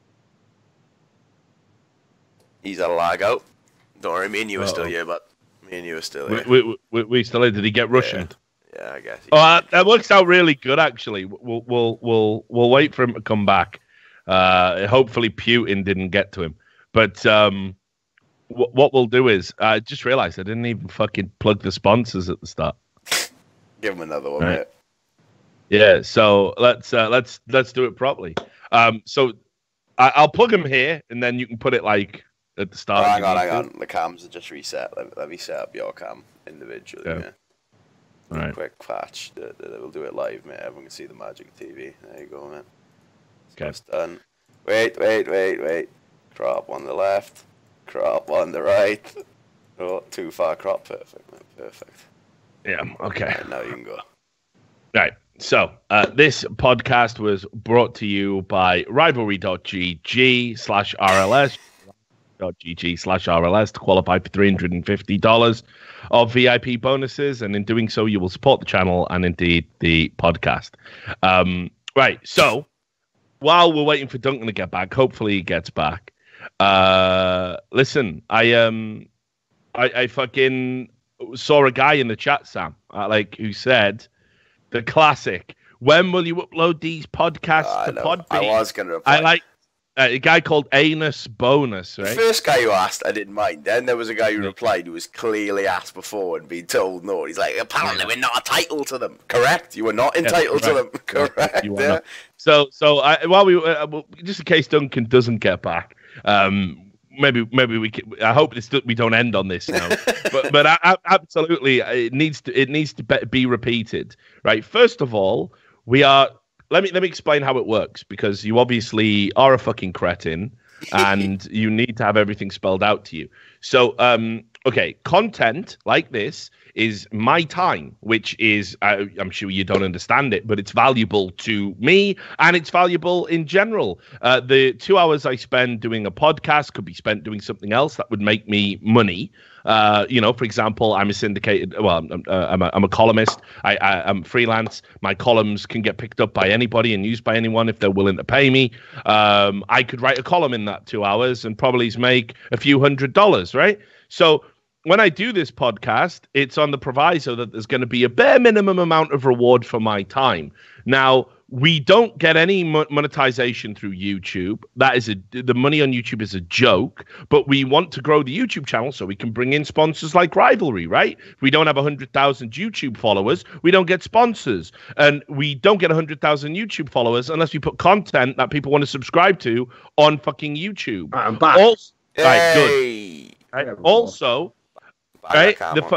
He's a lag out. Don't worry, me and you are still here, but me and you are still here. We, we, we, we still here. Did he get Russianed? Yeah, yeah I guess. Oh, that, that works out really good, actually. We'll we'll we'll we'll wait for him to come back. Uh, hopefully, Putin didn't get to him. But um, w- what we'll do is, I just realised I didn't even fucking plug the sponsors at the start. Give him another one, right. mate. Yeah. So let's uh, let's let's do it properly. Um, so I, I'll plug him here, and then you can put it like. At the start. Oh, hang on, hang on. The cams are just reset. Let, let me set up your cam individually. Yeah. yeah. All right. Quick patch. We'll do it live, mate. Everyone can see the magic T V. There you go, man. Okay. It's done. Wait, wait, wait, wait. Crop on the left. Crop on the right. Oh, too far crop. Perfect, man. Perfect. Yeah. Okay. Right, now you can go. Right. So uh, this podcast was brought to you by rivalry.gg slash RLS. .gg slash RLS to qualify for three hundred fifty dollars of V I P bonuses, and in doing so you will support the channel and indeed the podcast. Um, right, so while we're waiting for Duncan to get back, hopefully he gets back. Uh, listen, I um, I, I fucking saw a guy in the chat, Sam, uh, like who said the classic. When will you upload these podcasts uh, to no, Podbean? I was gonna reply. I like. Uh, a guy called Anus Bonus, right? The first guy who asked, I didn't mind. Then there was a guy who replied who was clearly asked before and been told no. He's like, apparently we're not entitled to them. Correct? You were not entitled yeah, to them. Correct. You Yeah. So, so I, while we, uh, just in case Duncan doesn't get back, um, maybe, maybe we. Can, I hope this we don't end on this now. but, but I, I, absolutely, it needs to. It needs to be repeated, right? First of all, we are. Let me let me explain how it works, because you obviously are a fucking cretin and you need to have everything spelled out to you. So, um, okay, content like this is my time, which is, uh, I'm sure you don't understand it, but it's valuable to me and it's valuable in general. Uh, the two hours I spend doing a podcast could be spent doing something else that would make me money. Uh, you know, for example, I'm a syndicated. Well, I'm, uh, I'm, a, I'm a columnist. I, I, I'm freelance. My columns can get picked up by anybody and used by anyone if they're willing to pay me. Um, I could write a column in that two hours and probably make a few hundred dollars, right? So when I do this podcast, it's on the proviso that there's going to be a bare minimum amount of reward for my time. Now, we don't get any monetization through YouTube. That is a the money on YouTube is a joke, but we want to grow the YouTube channel so we can bring in sponsors like Rivalry, right? If we don't have one hundred thousand YouTube followers, we don't get sponsors. And we don't get one hundred thousand YouTube followers unless we put content that people want to subscribe to on fucking YouTube. I'm back. Also, Hey. right, good. Right, also, right, the fu-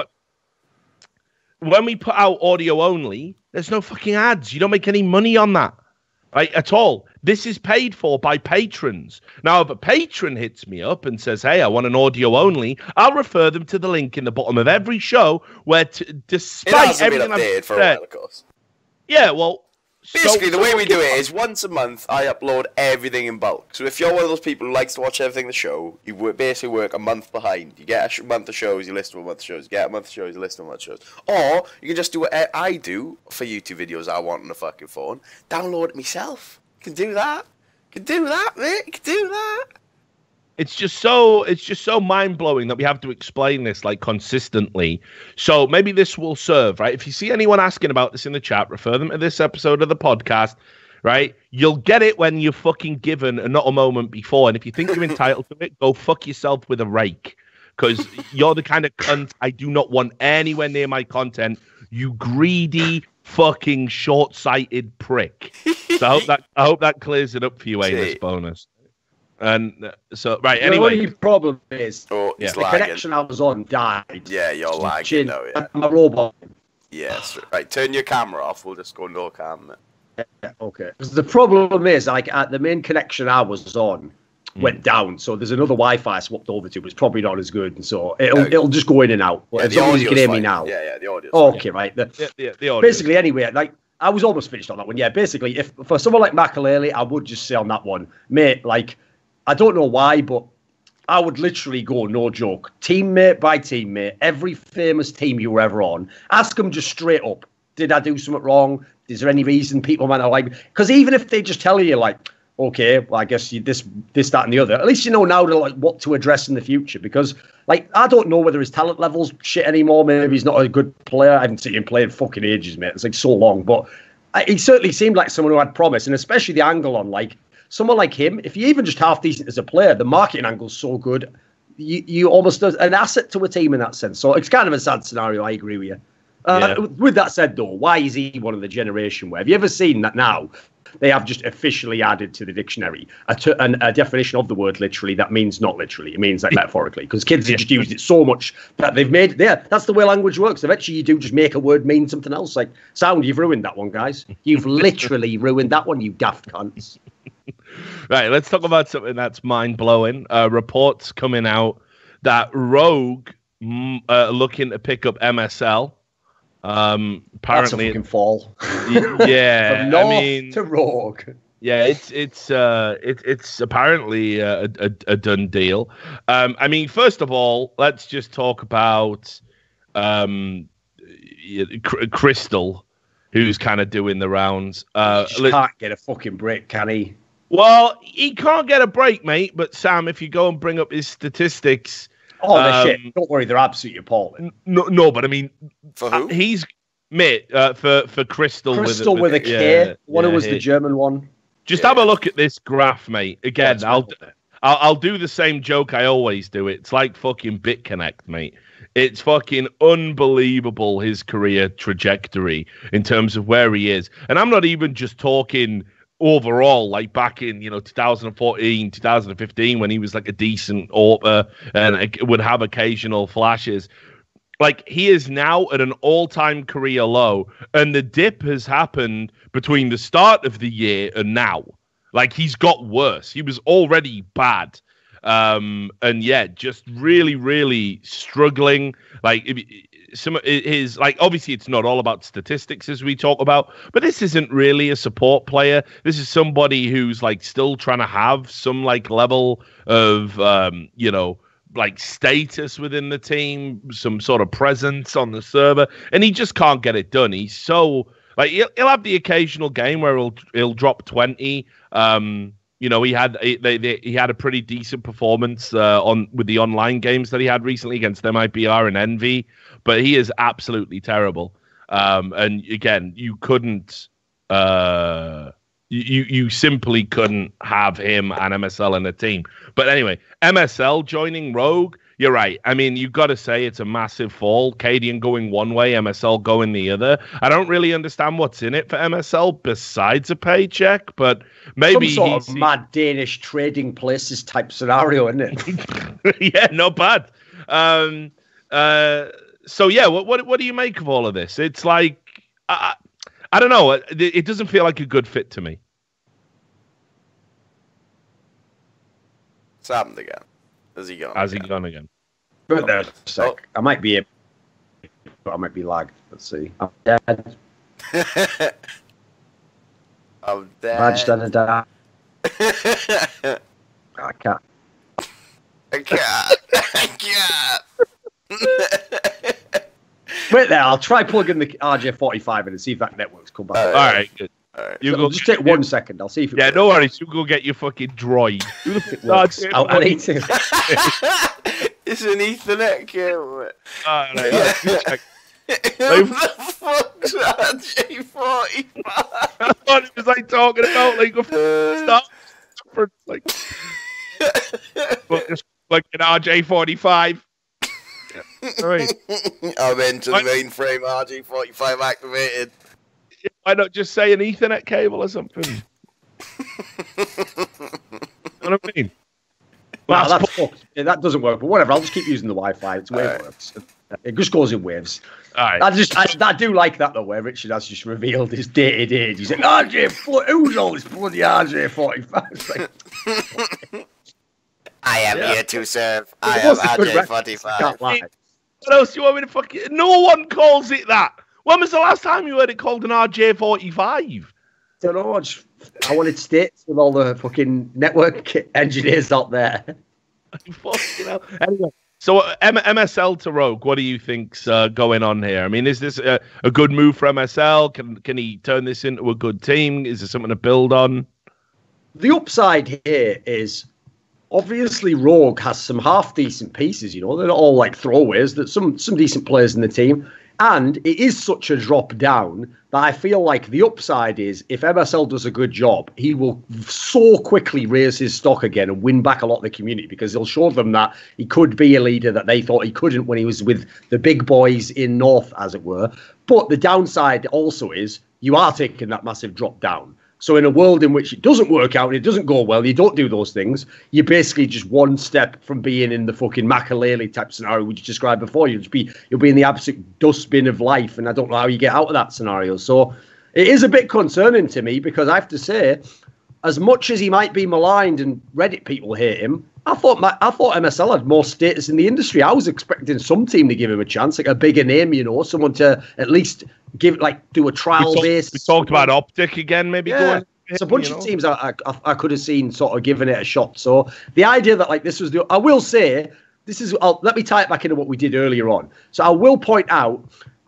when we put out audio only, there's no fucking ads. You don't make any money on that, right, at all. This is paid for by patrons. Now, if a patron hits me up and says, hey, I want an audio only, I'll refer them to the link in the bottom of every show where, t- despite It hasn't been everything updated I've for a said, while, of course. yeah, well, Basically, so, the way so we do it is once a month, I upload everything in bulk. So if you're one of those people who likes to watch everything in the show, you work, basically work a month behind. You get a sh- month of shows, you listen to a month of shows. You get a month of shows, you listen to a month of shows. Or you can just do what I do for YouTube videos I want on the fucking phone. Download it myself. You can do that. You can do that, mate. You can do that. It's just so it's just so mind-blowing that we have to explain this like consistently. So maybe this will serve, right? If you see anyone asking about this in the chat, refer them to this episode of the podcast, right? You'll get it when you're fucking given and not a moment before. And if you think you're entitled to it, go fuck yourself with a rake. Because you're the kind of cunt I do not want anywhere near my content, you greedy fucking short-sighted prick. So I hope that I hope that clears it up for you, Anus Bonus. And uh, so, right, anyway. The only problem is oh, yeah. the lagging. connection I was on died. Yeah, you're lagging Chin, now, yeah. I'm a robot. Yes, right. Turn your camera off. We'll just go no cam. Yeah, okay. 'Cause the problem is, like, uh, the main connection I was on mm. went down. So there's another Wi-Fi I swapped over to, but it's probably not as good. And so it'll, yeah. it'll just go in and out. Yeah, as long as you can hear me now. Yeah, yeah, the audio. Okay, right. The, yeah, yeah, the audio. Basically, anyway, like, I was almost finished on that one. Yeah, basically, if for someone like Makalele, I would just say on that one, mate, like, I don't know why, but I would literally go, no joke, teammate by teammate, every famous team you were ever on, ask them just straight up, did I do something wrong? Is there any reason people might not like me? Because even if they just tell you, like, okay, well, I guess you this, this, that, and the other, at least you know now to, like, what to address in the future. Because, like, I don't know whether his talent level's shit anymore. Maybe he's not a good player. I haven't seen him play in fucking ages, mate. It's, like, so long. But I, he certainly seemed like someone who had promise, and especially the angle on, like, someone like him, if you're even just half decent as a player, the marketing angle's so good, you, you almost does an asset to a team in that sense. So it's kind of a sad scenario. I agree with you. Uh, yeah. With that said, though, why is he one of the generation where? Have you ever seen that now? They have just officially added to the dictionary a, t- an, a definition of the word literally that means not literally. It means like metaphorically, because kids have just used it so much that they've made. Yeah, that's the way language works. Eventually, you do just make a word mean something else. Like, sound, you've ruined that one, guys. You've literally ruined that one, you daft cunts. Right, let's talk about something that's mind-blowing. Uh, reports coming out that Rogue mm, uh, looking to pick up M S L. Um, apparently, that's a fucking fall. Yeah, From North I mean, to Rogue. Yeah, it's it's uh it, it's apparently a, a, a done deal. Um, I mean, first of all, let's just talk about um, Crystal, who's kind of doing the rounds. Uh, he just can't get a fucking break, can he? Well, he can't get a break, mate. But Sam, if you go and bring up his statistics, oh, they're um, shit. Don't worry, they're absolutely appalling. No, no, but I mean, for who? He's mate uh, for for Crystal. Crystal with, with, with a K. Yeah, one yeah, who was he, the German one. Just yeah. have a look at this graph, mate. Again, I'll, I'll I'll do the same joke I always do. It's like fucking BitConnect, mate. It's fucking unbelievable, his career trajectory in terms of where he is. And I'm not even just talking overall, like back in, you know, two thousand fourteen, two thousand fifteen, when he was like a decent AWPer and would have occasional flashes. Like, he is now at an all-time career low, and the dip has happened between the start of the year and now. Like, he's got worse. He was already bad. Um, and yeah, just really, really struggling. Like, if, some his, like, obviously it's not all about statistics as we talk about, but this isn't really a support player. This is somebody who's like still trying to have some like level of, um, you know, like status within the team, some sort of presence on the server, and he just can't get it done. He's so like, he'll, he'll have the occasional game where he'll he'll drop twenty. Um, You know, he had he, they, they, he had a pretty decent performance uh, on with the online games that he had recently against M I B R and Envy, but he is absolutely terrible. Um, and again, you couldn't, uh, you you simply couldn't have him and M S L in a team. But anyway, M S L joining Rogue. You're right. I mean, you've got to say it's a massive fall. Cadian going one way, M S L going the other. I don't really understand what's in it for M S L besides a paycheck, but maybe some sort he's, of mad Danish trading places type scenario, isn't it? yeah, not bad. Um, uh, so yeah, what what what do you make of all of this? It's like I I don't know. It, it doesn't feel like a good fit to me. It's happened again. Has he gone? Has again? he gone again? But there's a sec. Oh. I might be, but I might be lagged. Let's see. I'm dead. I'm dead. I just done die. I can't. I can't. I can't. Wait there. I'll try plugging the R J forty-five in and see if that network's come back. Uh, All right, good. All right. You So go just get, take one second. I'll see if it Yeah, works. no worries. You go get your fucking droid. Who the It works. fuck? I, I need to. It's an Ethernet cable. All right, all right, you check. Who the fuck's R J forty-five? I thought it was like talking about like a stuff for like, but just like an R J forty-five. Yeah. All right. I'm into the What? mainframe. R J forty-five activated. Why not just say an Ethernet cable or something? You know what I mean? Well, That's that's fucked. Yeah, that doesn't work, but whatever. I'll just keep using the Wi-Fi. It's wave All right. works. It just goes in waves. All right. I just, I, I do like that though, where Richard has just revealed his dated age. He's like, R J, who's all this bloody R J forty-five? Like, I am Yeah. here to serve. I it am was a R good J reference, I forty-five. can't lie. What else do you want me to fucking... No one calls it that. When was the last time you heard it called an R J forty-five? don't know. I, just, I wanted states with all the fucking network engineers out there. Fucking hell. Anyway, so uh, M- MSL to Rogue, what do you think's uh, going on here? I mean, is this a, a good move for M S L? Can can he turn this into a good team? Is there something to build on? The upside here is obviously Rogue has some half decent pieces. You know, they're not all like throwaways. There's some some decent players in the team. And it is such a drop down that I feel like the upside is if M S L does a good job, he will so quickly raise his stock again and win back a lot of the community because he'll show them that he could be a leader that they thought he couldn't when he was with the big boys in North, as it were. But the downside also is you are taking that massive drop down. So in a world in which it doesn't work out and it doesn't go well, you don't do those things, you're basically just one step from being in the fucking Makalele type scenario which you described before. You'll just be you'll be in the absolute dustbin of life, and I don't know how you get out of that scenario. So it is a bit concerning to me because I have to say, as much as he might be maligned and Reddit people hate him, I thought my, I thought M S L had more status in the industry. I was expecting some team to give him a chance, like a bigger name, you know, someone to at least give like do a trial We, talk, base. we talked about Optic again, maybe Yeah. going. It's a bunch you of know? teams I, I I could have seen sort of giving it a shot. So the idea that like this was the, I will say this is. I'll, let me tie it back into what we did earlier on. So I will point out that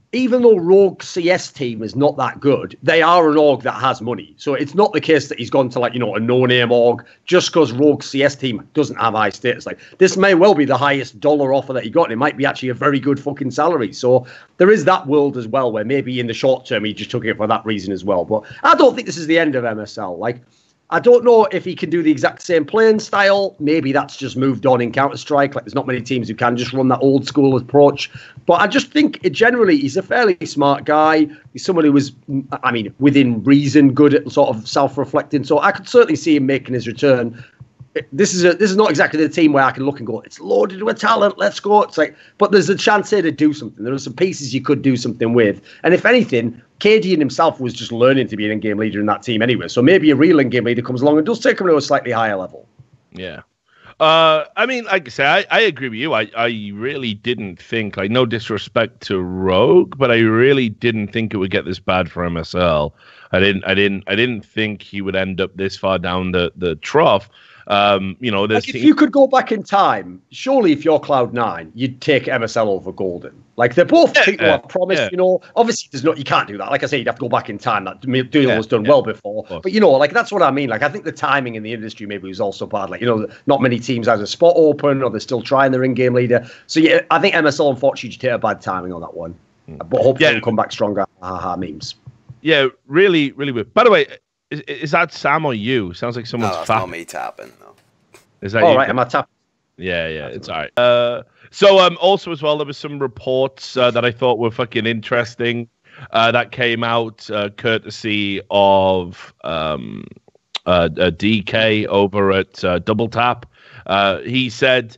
even though Rogue C S team is not that good, they are an org that has money. So it's not the case that he's gone to like, you know, a no-name org just because Rogue C S team doesn't have high status. Like this may well be the highest dollar offer that he got, and it might be actually a very good fucking salary. So there is that world as well where maybe in the short term he just took it for that reason as well. But I don't think this is the end of M S L. Like, I don't know if he can do the exact same playing style. Maybe that's just moved on in Counter-Strike. Like, there's not many teams who can just run that old school approach. But I just think it, generally he's a fairly smart guy. He's someone who was, I mean, within reason, good at sort of self-reflecting. So I could certainly see him making his return. This is a, this is not exactly the team where I can look and go, it's loaded with talent, let's go. It's like, but there's a chance here to do something. There are some pieces you could do something with. And if anything, Cadian himself was just learning to be an in-game leader in that team anyway. So maybe a real in-game leader comes along and does take him to a slightly higher level. Yeah. Uh, I mean, like I say, I, I agree with you. I, I really didn't think, like, no disrespect to Rogue, but I really didn't think it would get this bad for M S L. I didn't, I didn't, I didn't think he would end up this far down the, the trough. Um, you know, like if you could go back in time, surely if you're Cloud nine, you'd take M S L over Golden. Like they're both yeah, people yeah, I've promised, yeah. you know. Obviously, there's not you can't do that. Like I say, you'd have to go back in time. That deal yeah, was done yeah, well before. But you know, like that's what I mean. Like I think the timing in the industry maybe was also bad. Like you know, not many teams has a spot open or they're still trying their in-game leader. So yeah, I think M S L unfortunately just hit a bad timing on that one. Mm. But hopefully yeah. it'll come back stronger. Haha, memes. Yeah, really, really weird. By the way, is, is that Sam or you? Sounds like someone's no, that's fat. not me tapping. No. Is that all you? right? Am I tapping? Yeah, yeah, it's all right. Uh, so, um, also as well, there was some reports uh, that I thought were fucking interesting uh, that came out uh, courtesy of um, uh, uh, D K over at uh, Double Tap. Uh, he said,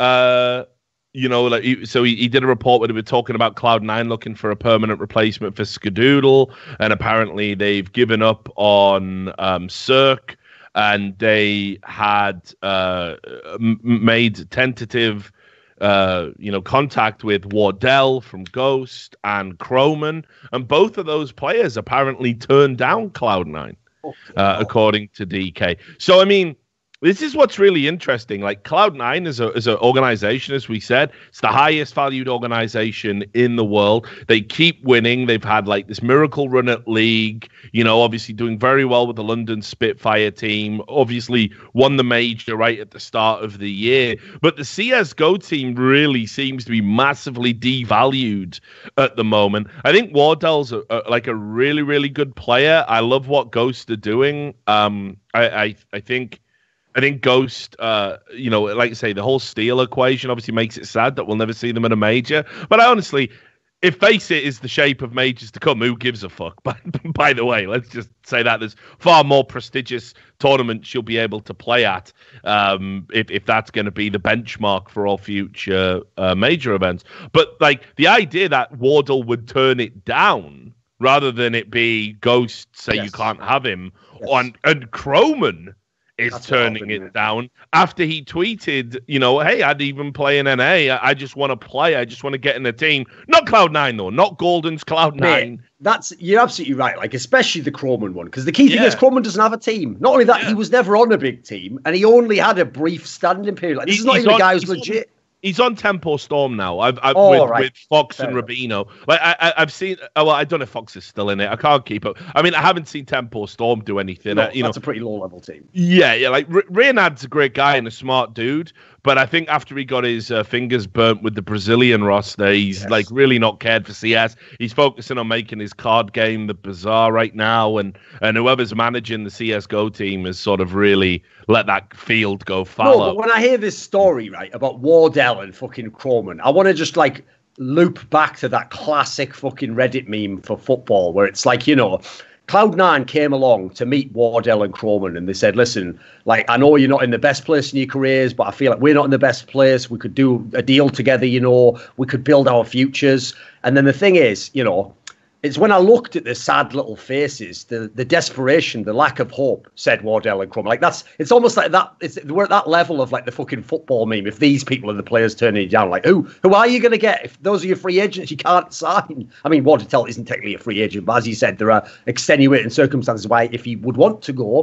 uh, you know, like he, so he, he did a report where they were talking about Cloud nine looking for a permanent replacement for Skadoodle, and apparently they've given up on um, Cirque. And they had uh, m- made tentative, uh, you know, contact with Wardell from Ghost and Croman, and both of those players apparently turned down Cloud nine, uh, according to D K. So, I mean, this is what's really interesting. Like Cloud nine is a is an organization, as we said, it's the highest valued organization in the world. They keep winning. They've had like this miracle run at League. You know, obviously doing very well with the London Spitfire team. Obviously won the major right at the start of the year. But the C S G O team really seems to be massively devalued at the moment. I think Wardell's a, a, like a really really good player. I love what Ghost are doing. Um, I I, I think. I think Ghost, uh, you know, like I say, the whole Steel equation obviously makes it sad that we'll never see them in a major. But I honestly, if Face It is the shape of majors to come, who gives a fuck? But by the way, let's just say that there's far more prestigious tournaments you'll be able to play at um, if, if that's going to be the benchmark for all future uh, major events. But like the idea that Wardell would turn it down rather than it be Ghost say yes. you can't have him yes. on and Croman is That's turning it down after he tweeted, you know, hey, I'd even play in N A. I, I just want to play. I just want to get in the team. Not Cloud nine, though. Not Golden's Cloud nine. That's You're absolutely right. Like, especially the Croman one. Because the key thing yeah. is Croman doesn't have a team. Not only that, yeah. he was never on a big team. And he only had a brief standing period. Like, this he, is not even on, a guy who's legit. On, He's on Tempo Storm now. I've, I've oh, with, right. with Fox Fair and enough. Rubino. Like I, I, I've seen. Oh, well, I don't know if Fox is still in it. I can't keep up. I mean, I haven't seen Tempo Storm do anything. No, uh, you that's know, a pretty low level team. Yeah, yeah. Like R- Reynard's a great guy and a smart dude, but I think after he got his uh, fingers burnt with the Brazilian roster, he's yes. like really not cared for C S. He's focusing on making his card game the Bazaar right now, and and whoever's managing the C S G O team has sort of really let that field go fallow. No, but when I hear this story, right, about Wardell and fucking Croman, I want to just, like, loop back to that classic fucking Reddit meme for football where it's like, you know, Cloud nine came along to meet Wardell and Croman and they said, listen, like, I know you're not in the best place in your careers, but I feel like we're not in the best place. We could do a deal together, you know, we could build our futures. And then the thing is, you know, it's when I looked at the sad little faces, the the desperation, the lack of hope, said Wardell and Croman. Like that's, it's almost like that. It's we're at that level of like the fucking football meme. If these people are the players turning you down, like who who are you going to get? If those are your free agents, you can't sign. I mean, Wardell isn't technically a free agent, but as you said, there are extenuating circumstances why if he would want to go,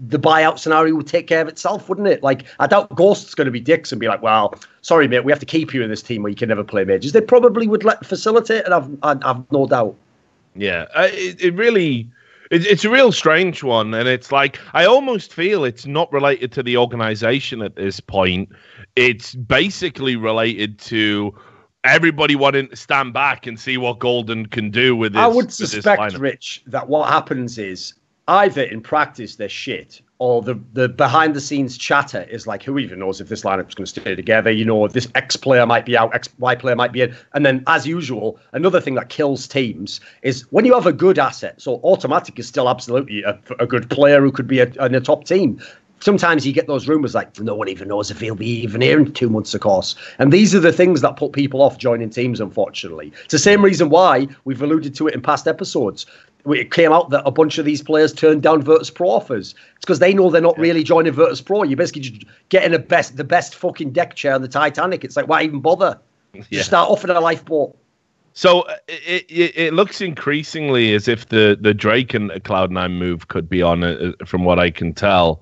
the buyout scenario would take care of itself, wouldn't it? Like, I doubt Ghost's going to be dicks and be like, well, sorry, mate, we have to keep you in this team where you can never play majors. They probably would let facilitate, and I've, I've, I've no doubt. Yeah, uh, it, it really, it, it's a real strange one. And it's like, I almost feel it's not related to the organization at this point. It's basically related to everybody wanting to stand back and see what Golden can do with this. I would suspect, Rich, that what happens is either in practice they're shit, or the, the behind the scenes chatter is like, who even knows if this lineup's going to stay together? You know, this X player might be out, X Y player might be in. And then, as usual, another thing that kills teams is when you have a good asset. So Automatic is still absolutely a, a good player who could be a, in a top team. Sometimes you get those rumors like, no one even knows if he'll be even here in two months, of course. And these are the things that put people off joining teams, unfortunately. It's the same reason why we've alluded to it in past episodes. It came out that a bunch of these players turned down Virtus Pro offers. It's because they know they're not really joining Virtus Pro. You're basically just getting a best, the best fucking deck chair on the Titanic. It's like, why even bother? Yeah. Just start off in a lifeboat. So it, it it looks increasingly as if the, the Drake and Cloud nine move could be on, uh, from what I can tell.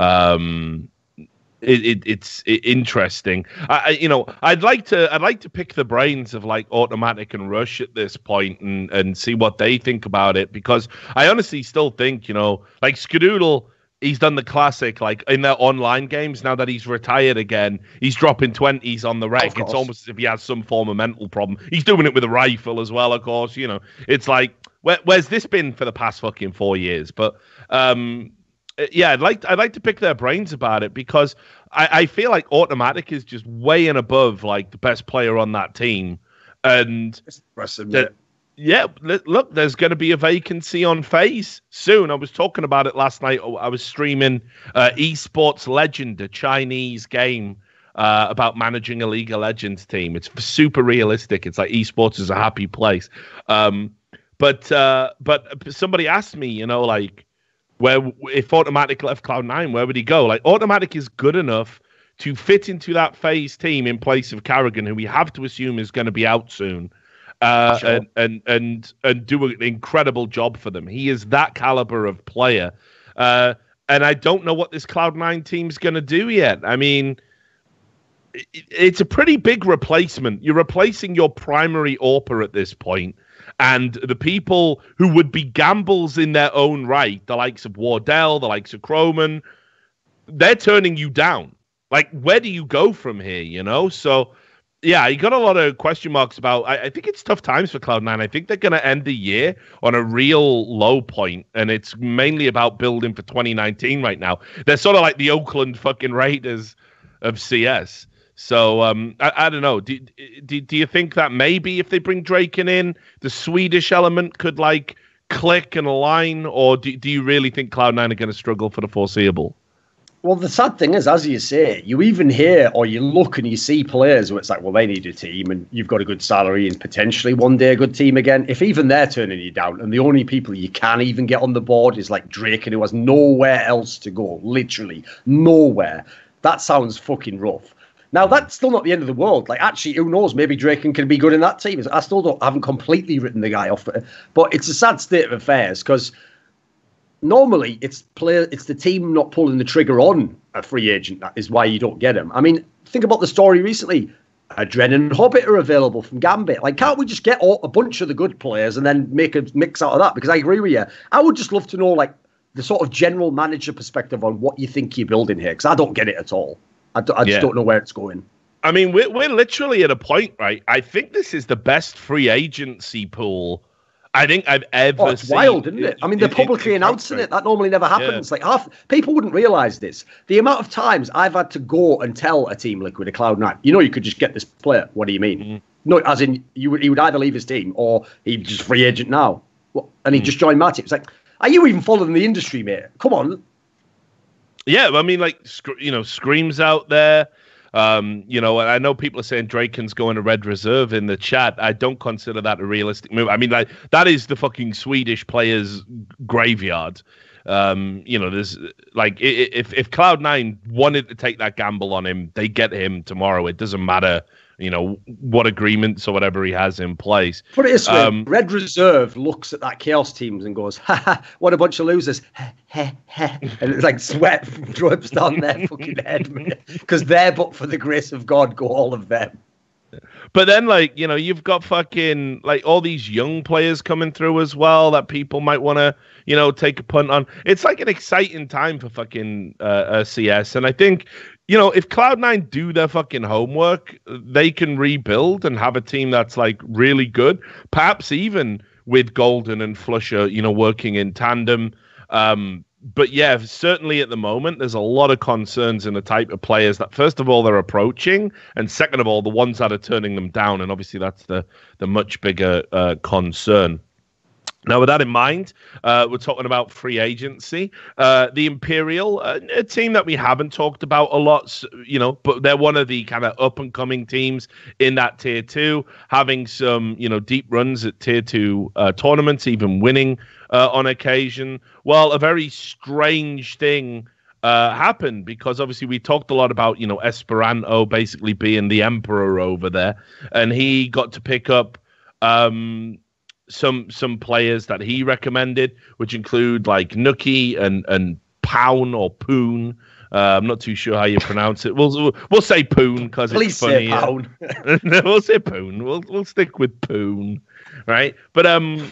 Um, it, it it's it, interesting. I, I you know I'd like to I'd like to pick the brains of like Automatic and Rush at this point and and see what they think about it, because I honestly still think, you know, like Skadoodle, he's done the classic, like in their online games, now that he's retired again, he's dropping twenties on the rec. It's almost as if he has some form of mental problem. He's doing it with a rifle as well, of course. You know, it's like, where, where's this been for the past fucking four years? But um, yeah, I'd like I'd like to pick their brains about it, because I, I feel like Automatic is just way and above like the best player on that team, and that, yeah, look, there's going to be a vacancy on FaZe soon. I was talking about it last night. I was streaming uh, Esports Legend, a Chinese game uh, about managing a League of Legends team. It's super realistic. It's like esports is a happy place. Um, but uh, but somebody asked me, you know, like, where if Automatic left Cloud nine, where would he go? Like, Automatic is good enough to fit into that FaZe team in place of Karrigan, who we have to assume is going to be out soon. Uh, sure. and, and and and do an incredible job for them. He is that caliber of player, uh, and I don't know what this Cloud nine team's going to do yet. I mean, it, it's a pretty big replacement. You're replacing your primary A W P R at this point, and the people who would be gambles in their own right, the likes of Wardell, the likes of Croman, they're turning you down. Like, where do you go from here? You know, so. Yeah, you got a lot of question marks about. I, I think it's tough times for Cloud nine. I think they're going to end the year on a real low point, and it's mainly about building for twenty nineteen right now. They're sort of like the Oakland fucking Raiders of C S. So um, I, I don't know. Do, do do you think that maybe if they bring Draken in, the Swedish element could like click and align, or do do you really think Cloud nine are going to struggle for the foreseeable? Well, the sad thing is, as you say, you even hear or you look and you see players where it's like, well, they need a team and you've got a good salary and potentially one day a good team again. If even they're turning you down and the only people you can even get on the board is like Draken, who has nowhere else to go, literally nowhere, that sounds fucking rough. Now, that's still not the end of the world. Like, actually, who knows? Maybe Draken can be good in that team. I still don't, haven't completely written the guy off. But it's a sad state of affairs because normally, it's player, it's the team not pulling the trigger on a free agent that is why you don't get him. I mean, think about the story recently. Adren and Hobbit are available from Gambit. Like, can't we just get all, a bunch of the good players and then make a mix out of that? Because I agree with you. I would just love to know, like, the sort of general manager perspective on what you think you're building here, because I don't get it at all. I, d- I just yeah. don't know where it's going. I mean, we're, we're literally at a point, right? I think this is the best free agency pool I think I've ever oh, it's seen. Wild, isn't it? I mean, they're publicly announcing it. That normally never happens. Yeah. Like, half people wouldn't realize this. The amount of times I've had to go and tell a Team Liquid, a Cloud nine, you know, you could just get this player. What do you mean? Mm-hmm. No, as in, you would, he would either leave his team or he'd just free agent now. And he'd mm-hmm. just join my team. It's like, are you even following the industry, mate? Come on. Yeah, I mean, like, you know, Scream's out there. Um, you know, I know people are saying Draken's going to Red Reserve in the chat. I don't consider that a realistic move. I mean, like, that is the fucking Swedish players' graveyard. Um, you know, there's like, if if Cloud nine wanted to take that gamble on him, they get him tomorrow. It doesn't matter you know, what agreements or whatever he has in place. Put it this way, Um, Red Reserve looks at that Chaos teams and goes, ha ha, what a bunch of losers. Ha, ha, ha. And it's like sweat drips down their fucking head, man. Because they're, but for the grace of God, go all of them. But then, like, you know, you've got fucking, like, all these young players coming through as well that people might want to, you know, take a punt on. It's like an exciting time for fucking uh, uh, C S. And I think, you know, if Cloud nine do their fucking homework, they can rebuild and have a team that's, like, really good. Perhaps even with Golden and Flusher, you know, working in tandem. Um, but yeah, certainly at the moment, there's a lot of concerns in the type of players that, first of all, they're approaching, and second of all, the ones that are turning them down. And obviously, that's the the much bigger uh, concern. Now, with that in mind, uh, we're talking about free agency. Uh, the Imperial, uh, a team that we haven't talked about a lot, you know, but they're one of the kind of up-and-coming teams in that Tier two, having some, you know, deep runs at Tier two uh, tournaments, even winning uh, on occasion. Well, a very strange thing uh, happened because obviously we talked a lot about, you know, Esperanto basically being the emperor over there, and he got to pick up um, some some players that he recommended, which include like Nuki and and Poun or Poon. Uh, I'm not too sure how you pronounce it. We'll we'll say Poon because it's funny. Say Poun. We'll say Poon. We'll we'll stick with Poon, right? But um,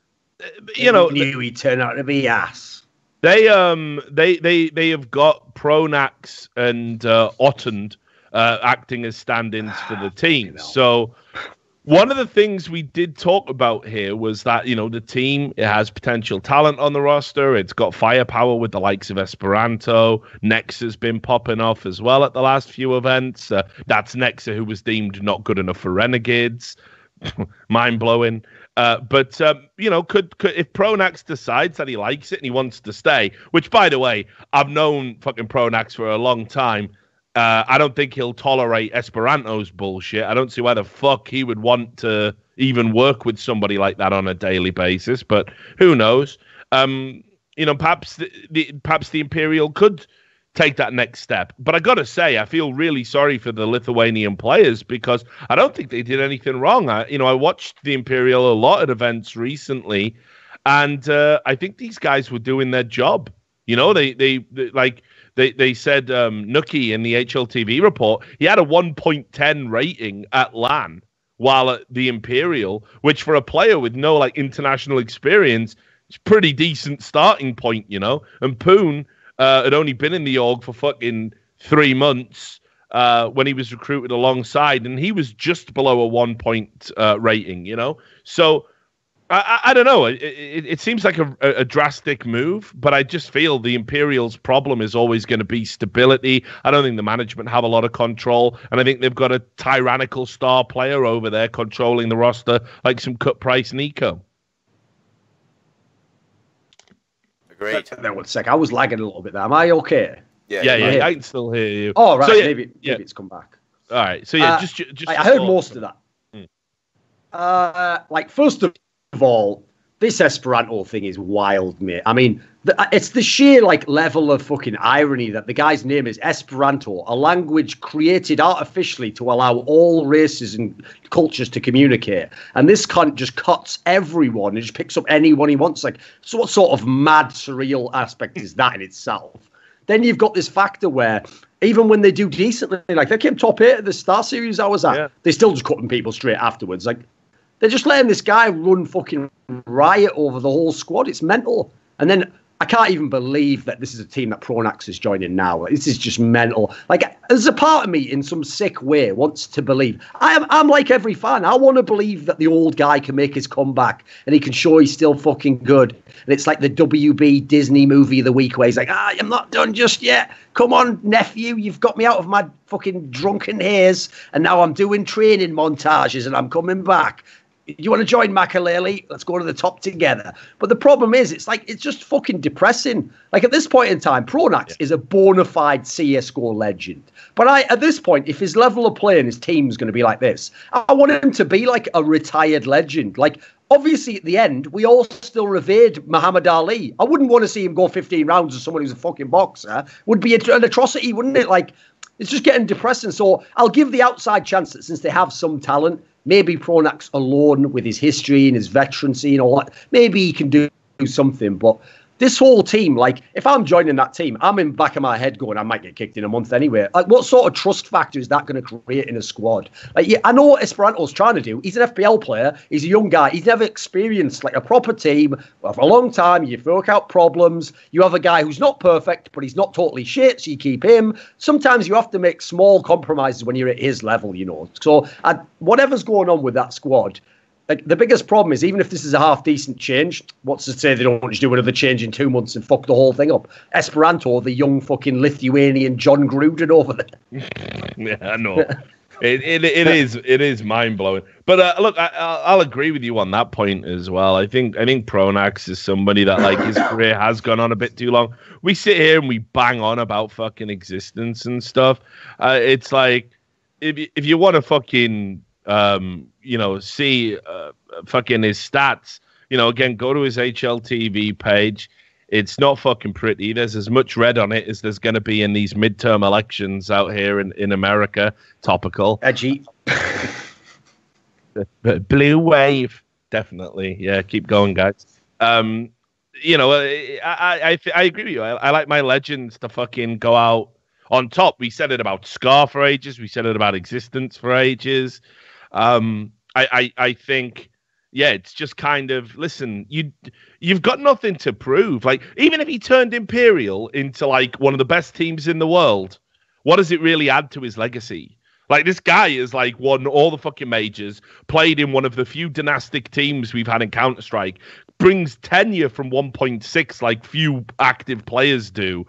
you know, we knew he'd turn out to be ass. They um they they they have got Pronax and uh, Ottend uh, acting as stand-ins for the team. So one of the things we did talk about here was that, you know, the team, it has potential talent on the roster. It's got firepower with the likes of Esperanto. Nexa has been popping off as well at the last few events. Uh, that's Nexa, who was deemed not good enough for Renegades. Mind-blowing. Uh, but, um, you know, could, could if Pronax decides that he likes it and he wants to stay, which, by the way, I've known fucking Pronax for a long time. Uh, I don't think he'll tolerate Esperanto's bullshit. I don't see why the fuck he would want to even work with somebody like that on a daily basis, but who knows? Um, you know, perhaps the, the perhaps the Imperial could take that next step. But I got to say, I feel really sorry for the Lithuanian players because I don't think they did anything wrong. I, you know, I watched the Imperial a lot at events recently, and uh, I think these guys were doing their job. You know, they they, they like. They they said um, Nuki in the H L T V report, he had a one point one zero rating at LAN while at the Imperial, which for a player with no like international experience, it's pretty decent starting point, you know. And Poon uh, had only been in the org for fucking three months uh, when he was recruited alongside, and he was just below a one point uh, rating, you know. So I, I don't know. It, it, it seems like a, a drastic move, but I just feel the Imperials' problem is always going to be stability. I don't think the management have a lot of control, and I think they've got a tyrannical star player over there controlling the roster, like some cut price Nico. Agreed. Then one sec. I was lagging a little bit there. Am I okay? Yeah, yeah, yeah. yeah. I can still hear you. Oh, right. So, yeah, maybe, maybe yeah. it's come back. All right. So yeah, Uh, just just. I, I heard most of that. Mm. Uh, like first of all, this Esperanto thing is wild, mate. I mean, the, it's the sheer like level of fucking irony that the guy's name is Esperanto, a language created artificially to allow all races and cultures to communicate. And this cunt just cuts everyone and just picks up anyone he wants. Like, so what sort of mad, surreal aspect is that in itself? Then you've got this factor where even when they do decently, like they came top eight at the Star Series I was at, Yeah. they're still just cutting people straight afterwards. Like, they're just letting this guy run fucking riot over the whole squad. It's mental. And then I can't even believe that this is a team that Pronax is joining now. Like, this is just mental. Like, there's a part of me in some sick way wants to believe. I am, I'm like every fan. I want to believe that the old guy can make his comeback and he can show he's still fucking good. And it's like the W B Disney movie of the week where he's like, ah, I'm not done just yet. Come on, nephew. You've got me out of my fucking drunken haze. And now I'm doing training montages and I'm coming back. You want to join Makaleli? Let's go to the top together. But the problem is, it's like, it's just fucking depressing. Like at this point in time, Pronax yeah. is a bona fide C S G O legend. But I, at this point, if his level of play and his team's going to be like this, I want him to be like a retired legend. Like, obviously, at the end, we all still revered Muhammad Ali. I wouldn't want to see him go fifteen rounds as someone who's a fucking boxer. Would be an atrocity, wouldn't it? Like, It's just getting depressing. So I'll give the outside chance that since they have some talent, maybe Pronax alone with his history and his veterancy and all that, maybe he can do something. But this whole team, like, if I'm joining that team, I'm in the back of my head going, I might get kicked in a month anyway. Like, what sort of trust factor is that going to create in a squad? Like, yeah, I know what Esperanto's trying to do. He's an F P L player. He's a young guy. He's never experienced, like, a proper team for a long time. You work out problems. You have a guy who's not perfect, but he's not totally shit, so you keep him. Sometimes you have to make small compromises when you're at his level, you know. So, I, whatever's going on with that squad, like, the biggest problem is, even if this is a half-decent change, what's to say they don't just do another change in two months and fuck the whole thing up? Esperanto, the young fucking Lithuanian John Gruden over there. Yeah, I know. it, it it is it is mind-blowing. But uh, look, I, I'll agree with you on that point as well. I think I think Pronax is somebody that, like, his career has gone on a bit too long. We sit here and we bang on about fucking existence and stuff. Uh, it's like, if if you want to fucking... Um, you know, see uh, fucking his stats. You know, again, go to his H L T V page. It's not fucking pretty. There's as much red on it as there's going to be in these midterm elections out here in, in America. Topical. Edgy. Blue wave. Definitely. Yeah, keep going, guys. Um, you know, I I, I, I agree with you. I, I like my legends to fucking go out on top. We said it about Scar for ages. We said it about Existence for ages. Um, I, I, I think, yeah, it's just kind of, listen, you, you've got nothing to prove. Like, even if he turned Imperial into, like, one of the best teams in the world, what does it really add to his legacy? Like, this guy has, like, won all the fucking majors, played in one of the few dynastic teams we've had in Counter-Strike, brings tenure from one point six like few active players do.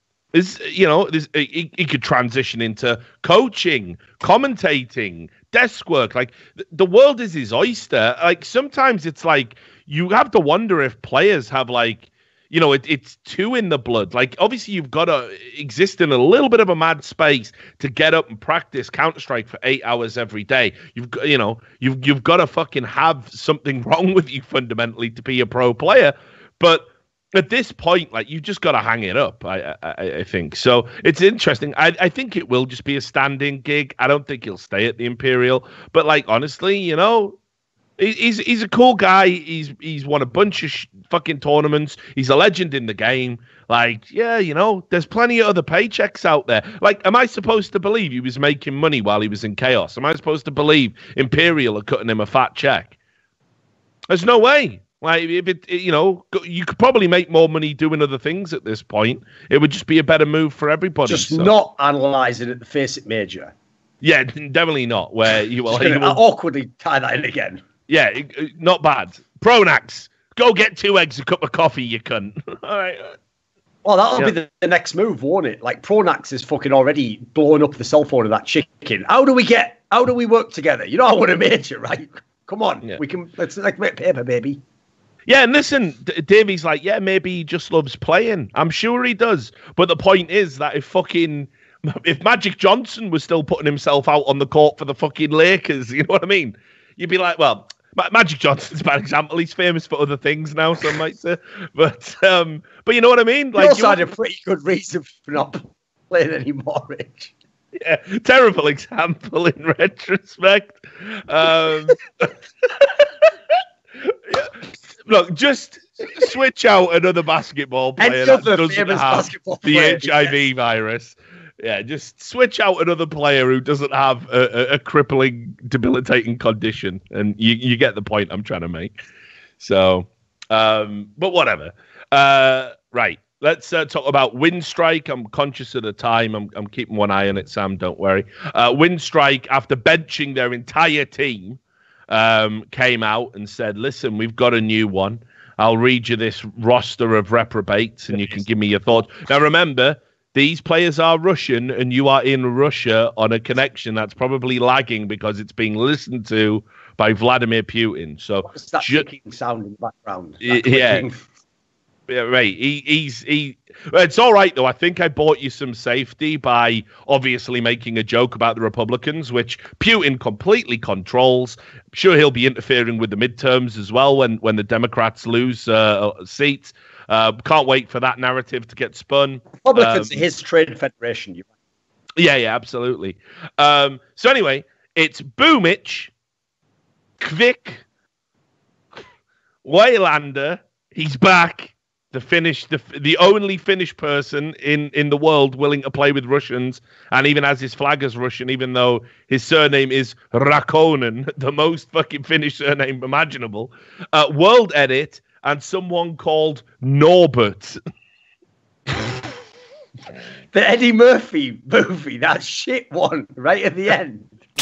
Is, you know, this, he, he could transition into coaching, commentating, desk work. Like, the world is his oyster. Like, sometimes it's like you have to wonder if players have, like, you know, it, it's too in the blood. Like, obviously, you've got to exist in a little bit of a mad space to get up and practice Counter-Strike for eight hours every day. You've got, you know, you've you've got to fucking have something wrong with you fundamentally to be a pro player. But at this point, like, you just got to hang it up, I, I I think. So it's interesting. I, I think it will just be a standing gig. I don't think he'll stay at the Imperial. But, like, honestly, you know, he's he's a cool guy. He's he's won a bunch of sh- fucking tournaments. He's a legend in the game. Like, yeah, you know, there's plenty of other paychecks out there. Like, am I supposed to believe he was making money while he was in Chaos? Am I supposed to believe Imperial are cutting him a fat check? There's no way. Like, if it, you know, you could probably make more money doing other things at this point. It would just be a better move for everybody. Just so. not analysing at the Face It Major. Yeah, definitely not. Where you will, you will awkwardly tie that in again. Yeah, not bad. Pronax, go get two eggs, a cup of coffee, you cunt. All right. Well, that'll yeah. be the, the next move, won't it? Like, Pronax is fucking already blowing up the cell phone of that chicken. How do we get? How do we work together? You know, I want a major, right? Come on, yeah. we can. Let's like make paper, baby. Yeah, and listen, D- Davey's like, yeah, maybe he just loves playing. I'm sure he does. But the point is that if fucking, if Magic Johnson was still putting himself out on the court for the fucking Lakers, you know what I mean? You'd be like, well, Ma- Magic Johnson's a bad example. He's famous for other things now, some might say. But, um, but you know what I mean? Like, you also had a pretty good reason for not playing anymore, Rich. Yeah, terrible example in retrospect. Um, yeah. Look, just switch out another basketball player that doesn't have the H I V yeah. virus. Yeah, just switch out another player who doesn't have a, a, a crippling, debilitating condition, and you, you get the point I'm trying to make. So, um, but whatever. Uh, right, let's uh, talk about Winstrike. I'm conscious of the time. I'm I'm keeping one eye on it, Sam. Don't worry. Uh, Winstrike, after benching their entire team, Um, came out and said, listen, we've got a new one. I'll read you this roster of reprobates and you can give me your thoughts. Now, remember, these players are Russian and you are in Russia on a connection that's probably lagging because it's being listened to by Vladimir Putin. So, what's that ju- clicking sound in the background? Yeah. Yeah, right. He, he's he. It's all right though. I think I bought you some safety by obviously making a joke about the Republicans, which Putin completely controls. I'm sure he'll be interfering with the midterms as well when when the Democrats lose uh, seats. Uh, can't wait for that narrative to get spun. Republicans um, are his trade federation. You. Yeah, yeah, absolutely. Um, so anyway, it's Boomich, Kvik, Waylander. He's back. The Finnish, the the only Finnish person in, in the world willing to play with Russians, and even has his flag as Russian, even though his surname is Rakonen, the most fucking Finnish surname imaginable. Uh, World Edit, and someone called Norbert. The Eddie Murphy movie, that shit one, right at the end.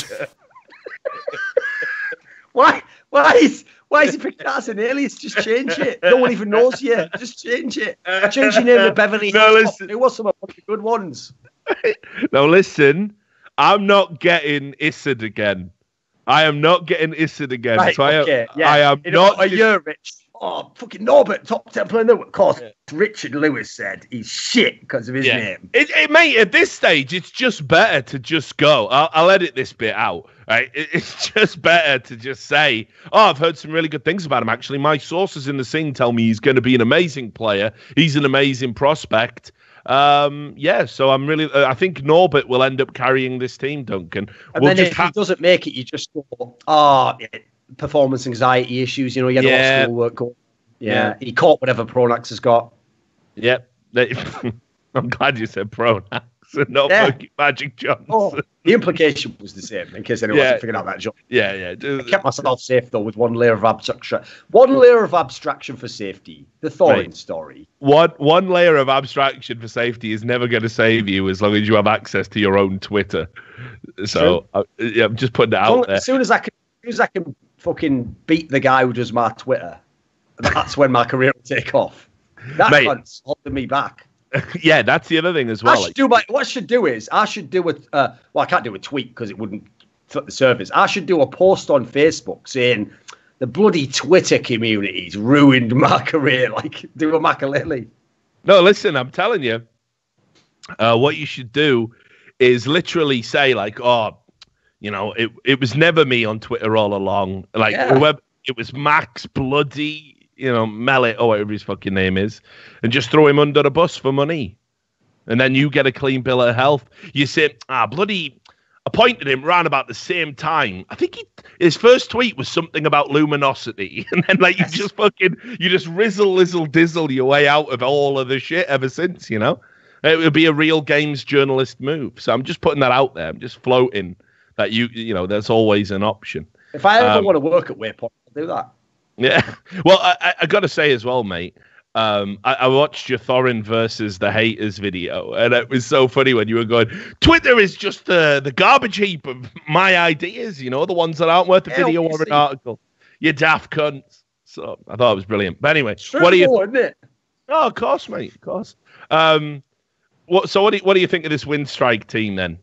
Why? Why is why is he picking that as an alias? Just change it. No one even knows yet. Just change it. Change your name to Beverly No, Hills. listen. It was some of the good ones. Now listen, I'm not getting Issad again. I am not getting Issad again. Right, so I am, okay, yeah. I am In not about a year, Rich. Oh, fucking Norbert, top ten player. Of course, yeah. Richard Lewis said he's shit because of his yeah. name. It, it, mate, at this stage, it's just better to just go. I'll, I'll edit this bit out. Right? It, it's just better to just say, oh, I've heard some really good things about him, actually. My sources in the scene tell me he's going to be an amazing player. He's an amazing prospect. Um, yeah, so I'm really, uh, I think Norbert will end up carrying this team, Duncan. And we'll then just if ha- he doesn't make it, you just go, oh, performance anxiety issues, you know, he had Yeah. a lot of schoolwork going. Yeah. Yeah. He caught whatever Pronax has got. Yep. I'm glad you said pronouns and not Yeah. fucking Magic Johnson. Oh, the implication was the same, in case anyone Yeah. wasn't figuring out that job. Yeah, yeah. I kept myself safe, though, with one layer of abstraction. One layer of abstraction for safety. The Thorin Right. story. One one layer of abstraction for safety is never going to save you as long as you have access to your own Twitter. So uh, yeah, I'm just putting it As, long, out there. as soon as I can, as soon as I can fucking beat the guy who does my Twitter, that's when my career will take off. That Mate. cunt's holding me back. Yeah, that's the other thing as well. I should like- do my, what I should do is I should do a uh, well I can't do a tweet because it wouldn't fit the service. I should do a post on Facebook saying the bloody Twitter community's ruined my career, like do a Makalele. No, listen, I'm telling you, uh, what you should do is literally say like, oh, you know, it it was never me on Twitter all along. Like Yeah. whoever, it was Max Bloody, you know, Mellet or whatever his fucking name is, and just throw him under the bus for money. And then you get a clean bill of health. You say, ah, bloody appointed him round about the same time. I think he, his first tweet was something about luminosity. And then like you just fucking, you just rizzle, lizzle, dizzle your way out of all of the shit ever since, you know? It would be a real games journalist move. So I'm just putting that out there. I'm just floating that you, you know, there's always an option. If I ever Um, want to work at Waypoint, I'll do that. Yeah. Well, I, I, I got to say as well, mate, um, I, I watched your Thorin versus the haters video, and it was so funny when you were going, Twitter is just the, the garbage heap of my ideas, you know, the ones that aren't worth a Yeah, video or an obviously. article. You daft cunts. So I thought it was brilliant. But anyway, True, what do you... isn't it? Oh, of course, mate, of course. Um, what, so what do, you, what do you think of this Wind Strike team then?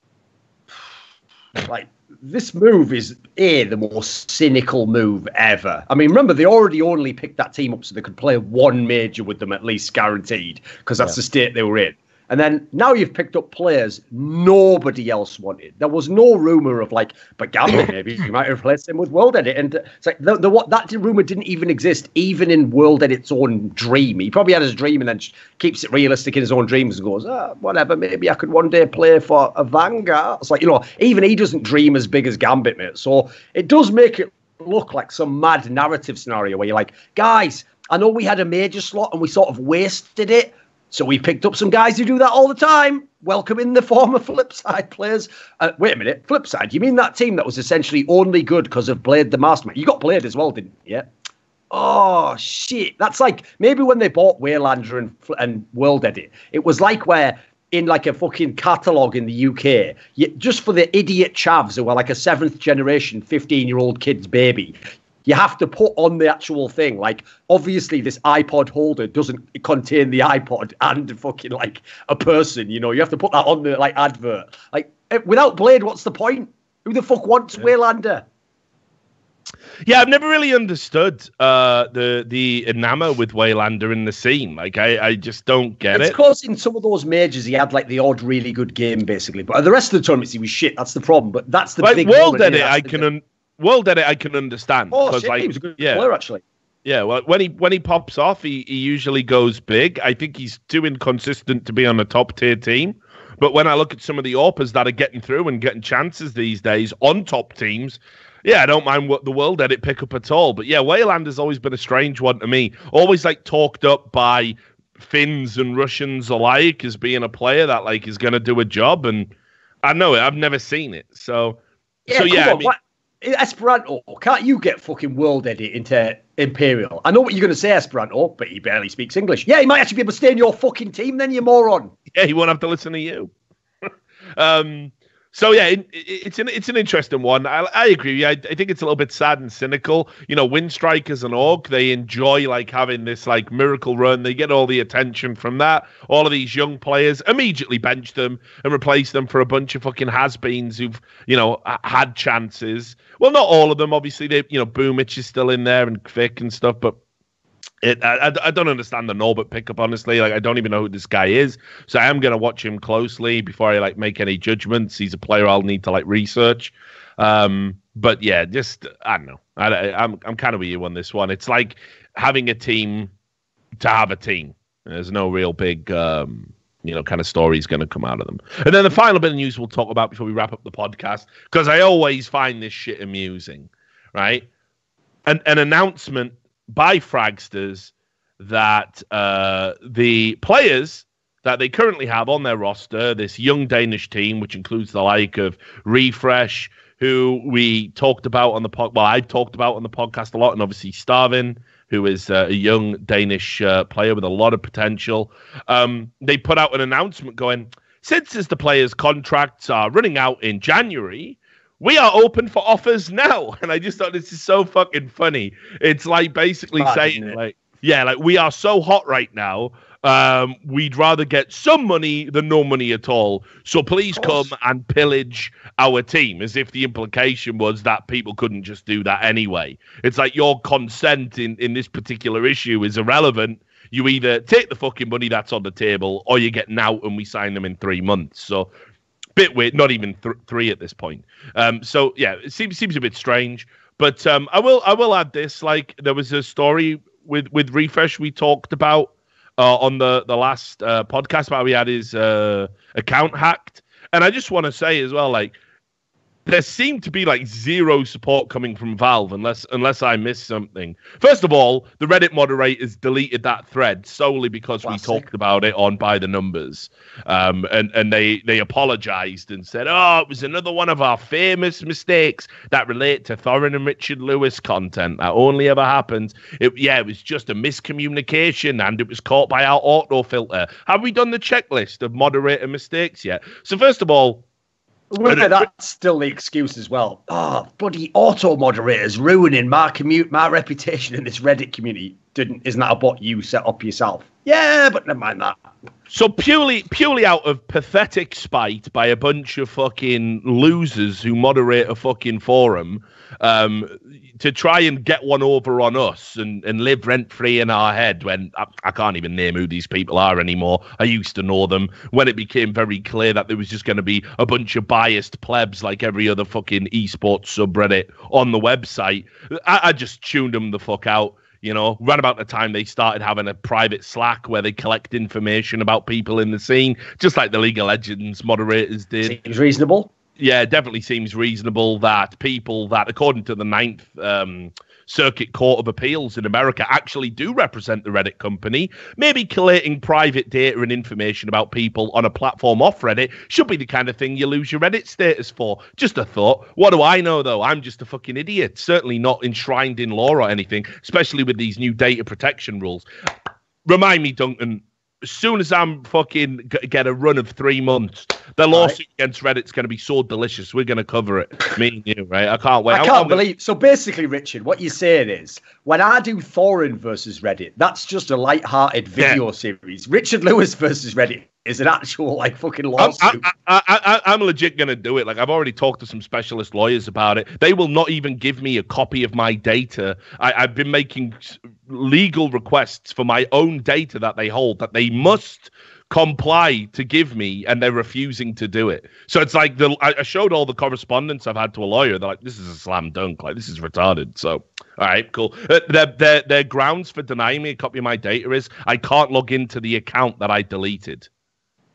Like, this move is a the most cynical move ever. I mean, remember they already only picked that team up so they could play one major with them at least, guaranteed, because that's Yeah. the state they were in. And then now you've picked up players nobody else wanted. There was no rumor of like, but Gambit maybe you might replace him with World Edit, and it's like the, the what that rumor didn't even exist, even in World Edit's own dream. He probably had his dream and then just keeps it realistic in his own dreams and goes, ah, whatever, maybe I could one day play for a Vanguard. It's like, you know, even he doesn't dream as big as Gambit, mate. So it does make it look like some mad narrative scenario where you're like, guys, I know we had a major slot and we sort of wasted it. So we picked up some guys who do that all the time. Welcome in the former Flipside players. Uh, wait a minute, Flipside, you mean that team that was essentially only good because of Blade the Mastermind? You got Blade as well, didn't you? Yeah. Oh, shit. That's like, maybe when they bought Waylander and, and World Edit, it was like where in like a fucking catalogue in the U K, you, just for the idiot chavs who are like a seventh generation fifteen-year-old kid's baby, you have to put on the actual thing. Like, obviously, this iPod holder doesn't contain the iPod and fucking like a person. You know, you have to put that on the like advert. Like, without Blade, what's the point? Who the fuck wants yeah. Waylander? Yeah, I've never really understood uh, the the enamor with Waylander in the scene. Like, I, I just don't get it's it. It's because in some of those majors, he had like the odd really good game, basically. But the rest of the tournaments, he was shit. That's the problem. But that's the like, big World moment, Edit, I can. Un- World Edit, I can understand. Oh, shit, like, he was a good yeah. player, actually. Yeah, well, when he when he pops off, he, he usually goes big. I think he's too inconsistent to be on a top tier team. But when I look at some of the Orpas that are getting through and getting chances these days on top teams, yeah, I don't mind what the world edit pick up at all. But yeah, Wayland has always been a strange one to me. Always like talked up by Finns and Russians alike as being a player that like is going to do a job. And I know it. I've never seen it. So, yeah, so yeah. On, I mean, what? Esperanto, can't you get fucking world edit into Imperial? I know what you're going to say, Esperanto, but he barely speaks English. Yeah, he might actually be able to stay in your fucking team then, you moron. Yeah, he won't have to listen to you. um, so yeah, it, it, it's an it's an interesting one. I, I agree. I, I think it's a little bit sad and cynical. You know, Windstrikers and Orc, they enjoy like having this like miracle run. They get all the attention from that. All of these young players immediately bench them and replace them for a bunch of fucking has-beens who've, you know, had chances. Well, not all of them, obviously. They, you know, Boomich is still in there and Vic and stuff, but It, I, I don't understand the Norbert pickup, honestly. Like, I don't even know who this guy is. So I am going to watch him closely before I, like, make any judgments. He's a player I'll need to, like, research. Um, but, yeah, just, I don't know. I, I'm, I'm kind of with you on this one. It's like having a team to have a team. There's no real big, um, you know, kind of stories going to come out of them. And then the final bit of news we'll talk about before we wrap up the podcast, because I always find this shit amusing, right? An, an announcement by Fragsters that uh, the players that they currently have on their roster, this young Danish team, which includes the like of Refresh, who we talked about on the pod, well, I talked about on the podcast a lot, and obviously Starvin, who is uh, a young Danish uh, player with a lot of potential. Um, they put out an announcement going, since as the players' contracts are running out in January, we are open for offers now. And I just thought this is so fucking funny. It's like basically Bad, saying, like, yeah, like we are so hot right now. Um, we'd rather get some money than no money at all. So please come and pillage our team, as if the implication was that people couldn't just do that anyway. It's like your consent in, in this particular issue is irrelevant. You either take the fucking money that's on the table or you get out and we sign them in three months. So bit weird, not even th- three at this point. Um, so yeah, it seems seems a bit strange. But um, I will I will add this. Like there was a story with with Refresh we talked about uh, on the the last uh, podcast about we had his uh, account hacked, and I just want to say as well, like there seemed to be like zero support coming from Valve, unless unless I missed something. First of all, the Reddit moderators deleted that thread solely because Classic. we talked about it on By the Numbers, um, and and they they apologized and said, "Oh, it was another one of our famous mistakes that relate to Thorin and Richard Lewis content that only ever happens. It, yeah, it was just a miscommunication, and it was caught by our auto filter. Have we done the checklist of moderator mistakes yet?" So first of all. Well, that's still the excuse as well. Oh, bloody auto moderators ruining my commute, my reputation in this Reddit community. Didn't isn't that a bot you set up yourself? Yeah, but never mind that. So purely, purely out of pathetic spite by a bunch of fucking losers who moderate a fucking forum, um, to try and get one over on us and, and live rent free in our head when I, I can't even name who these people are anymore. I used to know them when it became very clear that there was just going to be a bunch of biased plebs like every other fucking esports subreddit on the website. I, I just tuned them the fuck out. You know, right about the time they started having a private Slack where they collect information about people in the scene, just like the League of Legends moderators did. Seems reasonable. Yeah, it definitely seems reasonable that people that, according to the Ninth um, Circuit Court of Appeals in America, actually do represent the Reddit company, maybe collating private data and information about people on a platform off Reddit should be the kind of thing you lose your Reddit status for. Just a thought. What do I know, though? I'm just a fucking idiot. Certainly not enshrined in law or anything, especially with these new data protection rules. Remind me, Duncan, as soon as I'm fucking g- get a run of three months, the lawsuit right. against Reddit's going to be so delicious. We're going to cover it. Me and you, right? I can't wait. I can't I'm, I'm believe. Gonna... So basically, Richard, what you're saying is when I do Thorin versus Reddit, that's just a light-hearted video yeah. series. Richard Lewis versus Reddit is an actual like fucking lawsuit. I'm, I, I, I, I'm legit going to do it. Like I've already talked to some specialist lawyers about it. They will not even give me a copy of my data. I, I've been making legal requests for my own data that they hold that they must comply to give me, and they're refusing to do it. So it's like the I showed all the correspondence I've had to a lawyer. They're like, this is a slam dunk. Like, this is retarded. So, all right, cool. Uh, their, their, their grounds for denying me a copy of my data is I can't log into the account that I deleted.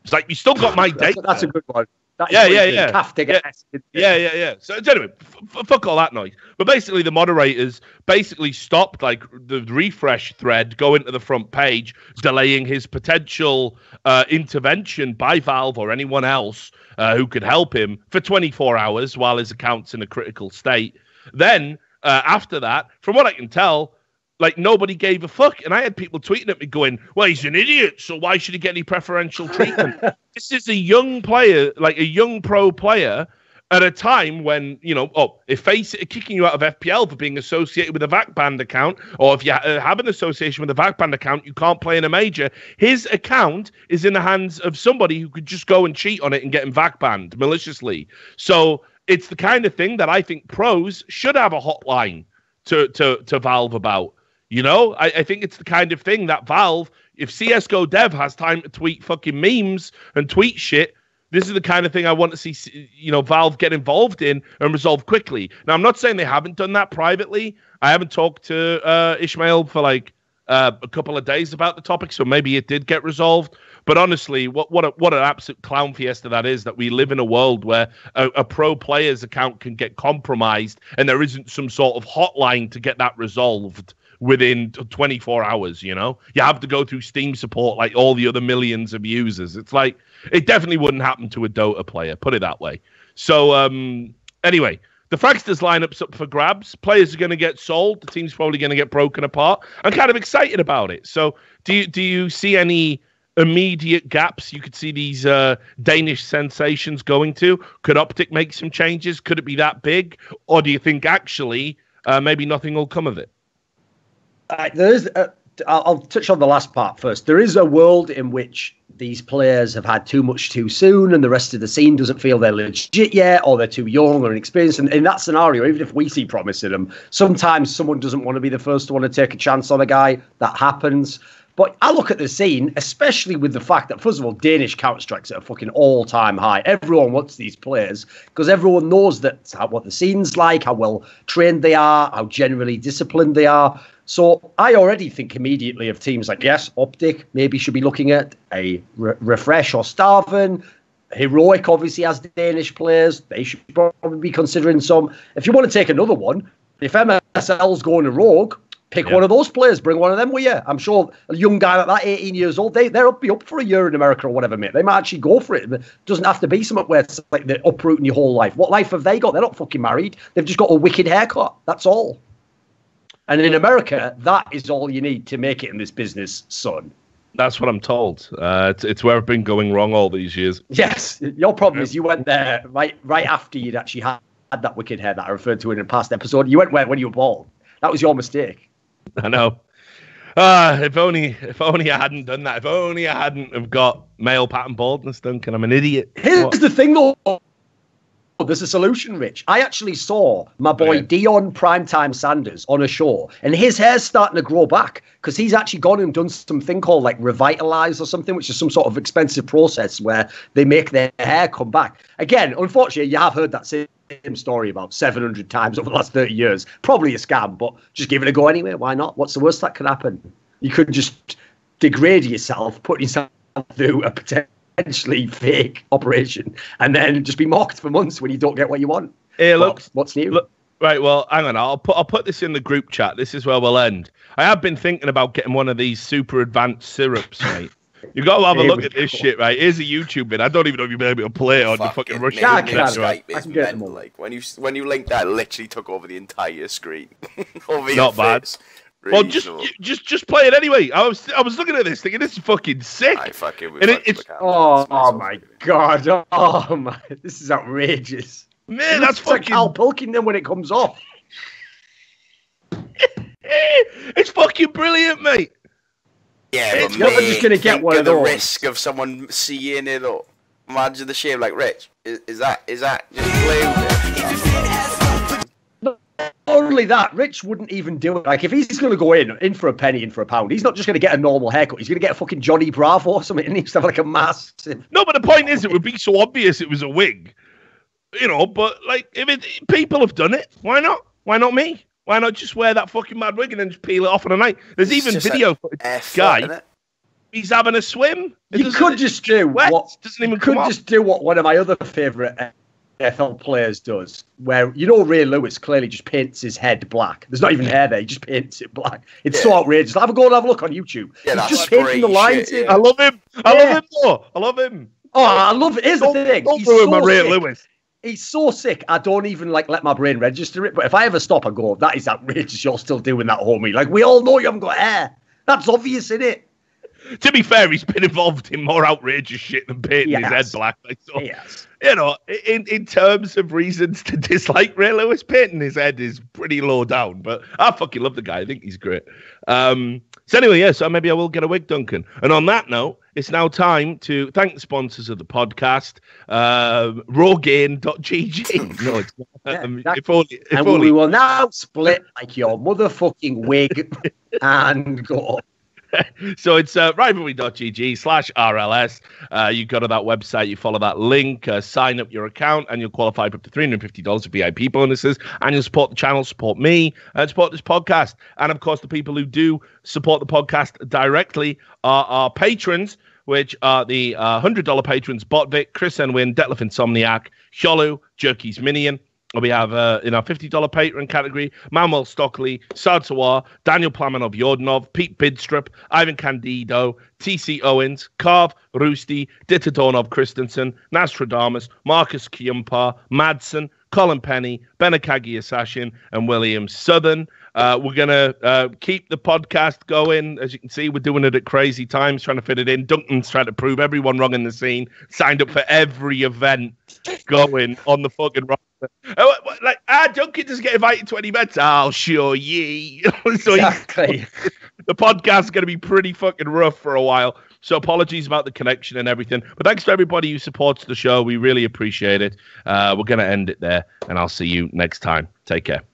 It's like, you still got my date. That's, that's a good one. That yeah, yeah, yeah. Have to get yeah. yeah, yeah, yeah. So anyway, f- f- fuck all that noise. But basically, the moderators basically stopped like the refresh thread going to the front page, delaying his potential uh, intervention by Valve or anyone else uh, who could help him for twenty-four hours while his account's in a critical state. Then uh, after that, from what I can tell, like, nobody gave a fuck. And I had people tweeting at me going, well, he's an idiot, so why should he get any preferential treatment? This is a young player, like a young pro player, at a time when, you know, oh, if FACEIT are kicking you out of F P L for being associated with a V A C Band account, or if you ha- have an association with a V A C Band account, you can't play in a major. His account is in the hands of somebody who could just go and cheat on it and get him V A C banned maliciously. So it's the kind of thing that I think pros should have a hotline to, to, to Valve about. You know, I, I think it's the kind of thing that Valve, if C S G O Dev has time to tweet fucking memes and tweet shit, this is the kind of thing I want to see, you know, Valve get involved in and resolve quickly. Now, I'm not saying they haven't done that privately. I haven't talked to uh, Ishmael for like uh, a couple of days about the topic, so maybe it did get resolved. But honestly, what what a, what an absolute clown fiesta that is, that we live in a world where a, a pro player's account can get compromised and there isn't some sort of hotline to get that resolved within twenty-four hours. You know, you have to go through Steam support like all the other millions of users. It's like, it definitely wouldn't happen to a Dota player, put it that way. So um anyway, the Fragsters lineup's up for grabs. Players are going to get sold. The team's probably going to get broken apart. I'm kind of excited about it. So do you do you see any immediate gaps you could see these uh Danish sensations going to? Could Optic make some changes? Could it be that big? Or do you think actually uh, maybe nothing will come of it? Uh, there is. Uh, I'll, I'll touch on the last part first. There is a world in which these players have had too much too soon, and the rest of the scene doesn't feel they're legit yet, or they're too young or inexperienced. And in that scenario, even if we see promise in them, sometimes someone doesn't want to be the first to want to take a chance on a guy. That happens. But I look at the scene, especially with the fact that, first of all, Danish Counter-Strike's at a fucking all-time high. Everyone wants these players because everyone knows that how, what the scene's like, how well trained they are, how generally disciplined they are. So I already think immediately of teams like, yes, Optic maybe should be looking at a re- Refresh or Starven. Heroic obviously has Danish players. They should probably be considering some. If you want to take another one, if M S L's going to Rogue, pick yeah. one of those players, bring one of them with you. I'm sure a young guy like that, eighteen years old, they, they'll be up for a year in America or whatever, mate. They might actually go for it. It doesn't have to be something where it's like they're uprooting your whole life. What life have they got? They're not fucking married. They've just got a wicked haircut. That's all. And in America, that is all you need to make it in this business, son. That's what I'm told. Uh, it's, it's where I've been going wrong all these years. Yes. Your problem is you went there right right after you'd actually had, had that wicked hair that I referred to in a past episode. You went where when you were bald. That was your mistake. I know. Ah, if only, if only I hadn't done that. If only I hadn't have got male pattern baldness, Duncan. I'm an idiot. Here's what? the thing, though. There's a solution, Rich. I actually saw my boy right. Dion Primetime Sanders on a show, and his hair's starting to grow back because he's actually gone and done something called like Revitalize or something, which is some sort of expensive process where they make their hair come back. Again, unfortunately, you have heard that same story about seven hundred times over the last thirty years. Probably a scam, but just give it a go anyway. Why not? What's the worst that could happen? You could just degrade yourself, put yourself through a potential potentially fake operation, and then just be mocked for months when you don't get what you want. Hey, look, what, what's new? Look, right, well, hang on. I'll put I'll put this in the group chat. This is where we'll end. I have been thinking about getting one of these super advanced syrups, mate. You got to have a look at this shit, right? Here's a YouTube bit. I don't even know if you'll be able to play it on the fucking Russian. Yeah, I can. Skype is mental. Like when you when you link that, it literally took over the entire screen. over Not bad. Face. Well, just, just, just play it anyway. I was, I was looking at this thinking, this is fucking sick. I fucking. And it, it's. Oh, oh my god! Oh my! This is outrageous. Man, that's fucking. Like Al Pilkington when it comes off. It's fucking brilliant, mate. Yeah, it's but not just gonna get one of the those. risk of someone seeing it or imagine the shame. Like, Rich, is, is that is that just playing with it? Not only that, Rich wouldn't even do it. Like, if he's going to go in, in for a penny, in for a pound, he's not just going to get a normal haircut. He's going to get a fucking Johnny Bravo or something. And he needs to have like a massive. No, but the point is, it would be so obvious it was a wig, you know. But like, if it, people have done it, why not? Why not me? Why not just wear that fucking mad wig and then just peel it off in a night? There's It's even just video like footage. Guy, he's having a swim. It You could just do wet. what Doesn't even you could come off. just do what one of my other favourite N F L players does, where you know Ray Lewis clearly just paints his head black. There's not even hair there; he just paints it black. It's yeah. so outrageous. Have a go and have a look on YouTube. Yeah, He's just painting the lines shit, in. Yeah. I love him. I yeah. love him more. I love him. Oh, I love it. Here's don't, the thing. Don't He's ruin so my Ray sick. Lewis. He's so sick. I don't even like let my brain register it. But if I ever stop and go, that is outrageous. You're still doing that, homie. Like we all know you haven't got hair. That's obvious, isn't it? To be fair, he's been involved in more outrageous shit than painting Yes. his head black. Like, so, Yes. you know, in, in terms of reasons to dislike Ray Lewis, painting his head is pretty low down. But I fucking love the guy. I think he's great. Um, so anyway, yeah, so maybe I will get a wig, Duncan. And on that note, it's now time to thank the sponsors of the podcast, um, Rogaine dot g g. No, it's not. Yeah, Um, exactly. if only, if and only. we will now split like your motherfucking wig and go. So it's uh, rivalry dot g g slash R L S. Uh, you go to that website, you follow that link, uh, sign up your account, and you'll qualify for up to three hundred fifty dollars of V I P bonuses. And you'll support the channel, support me, and support this podcast. And of course, the people who do support the podcast directly are our patrons, which are the uh, one hundred dollars patrons: Botvic, Chris Enwin, Detlef Insomniac, Sholu, Jerky's Minion. We have uh, in our fifty dollars patron category, Manuel Stockley, Sad Sawar, Daniel Plamanov Yordanov, Pete Bidstrup, Ivan Candido, T C Owens, Carv, Roosty, Ditadornov Christensen, Nostradamus, Marcus Kiumpa, Madsen, Colin Penny, Benakagi Assassin, and William Southern. Uh, we're going to uh, keep the podcast going. As you can see, we're doing it at crazy times, trying to fit it in. Duncan's trying to prove everyone wrong in the scene, signed up for every event going on the fucking roster. Uh, like, ah, Duncan doesn't get invited to any events. I'll show ye. So Exactly. he, the podcast's going to be pretty fucking rough for a while. So apologies about the connection and everything. But thanks to everybody who supports the show. We really appreciate it. Uh, we're going to end it there, and I'll see you next time. Take care.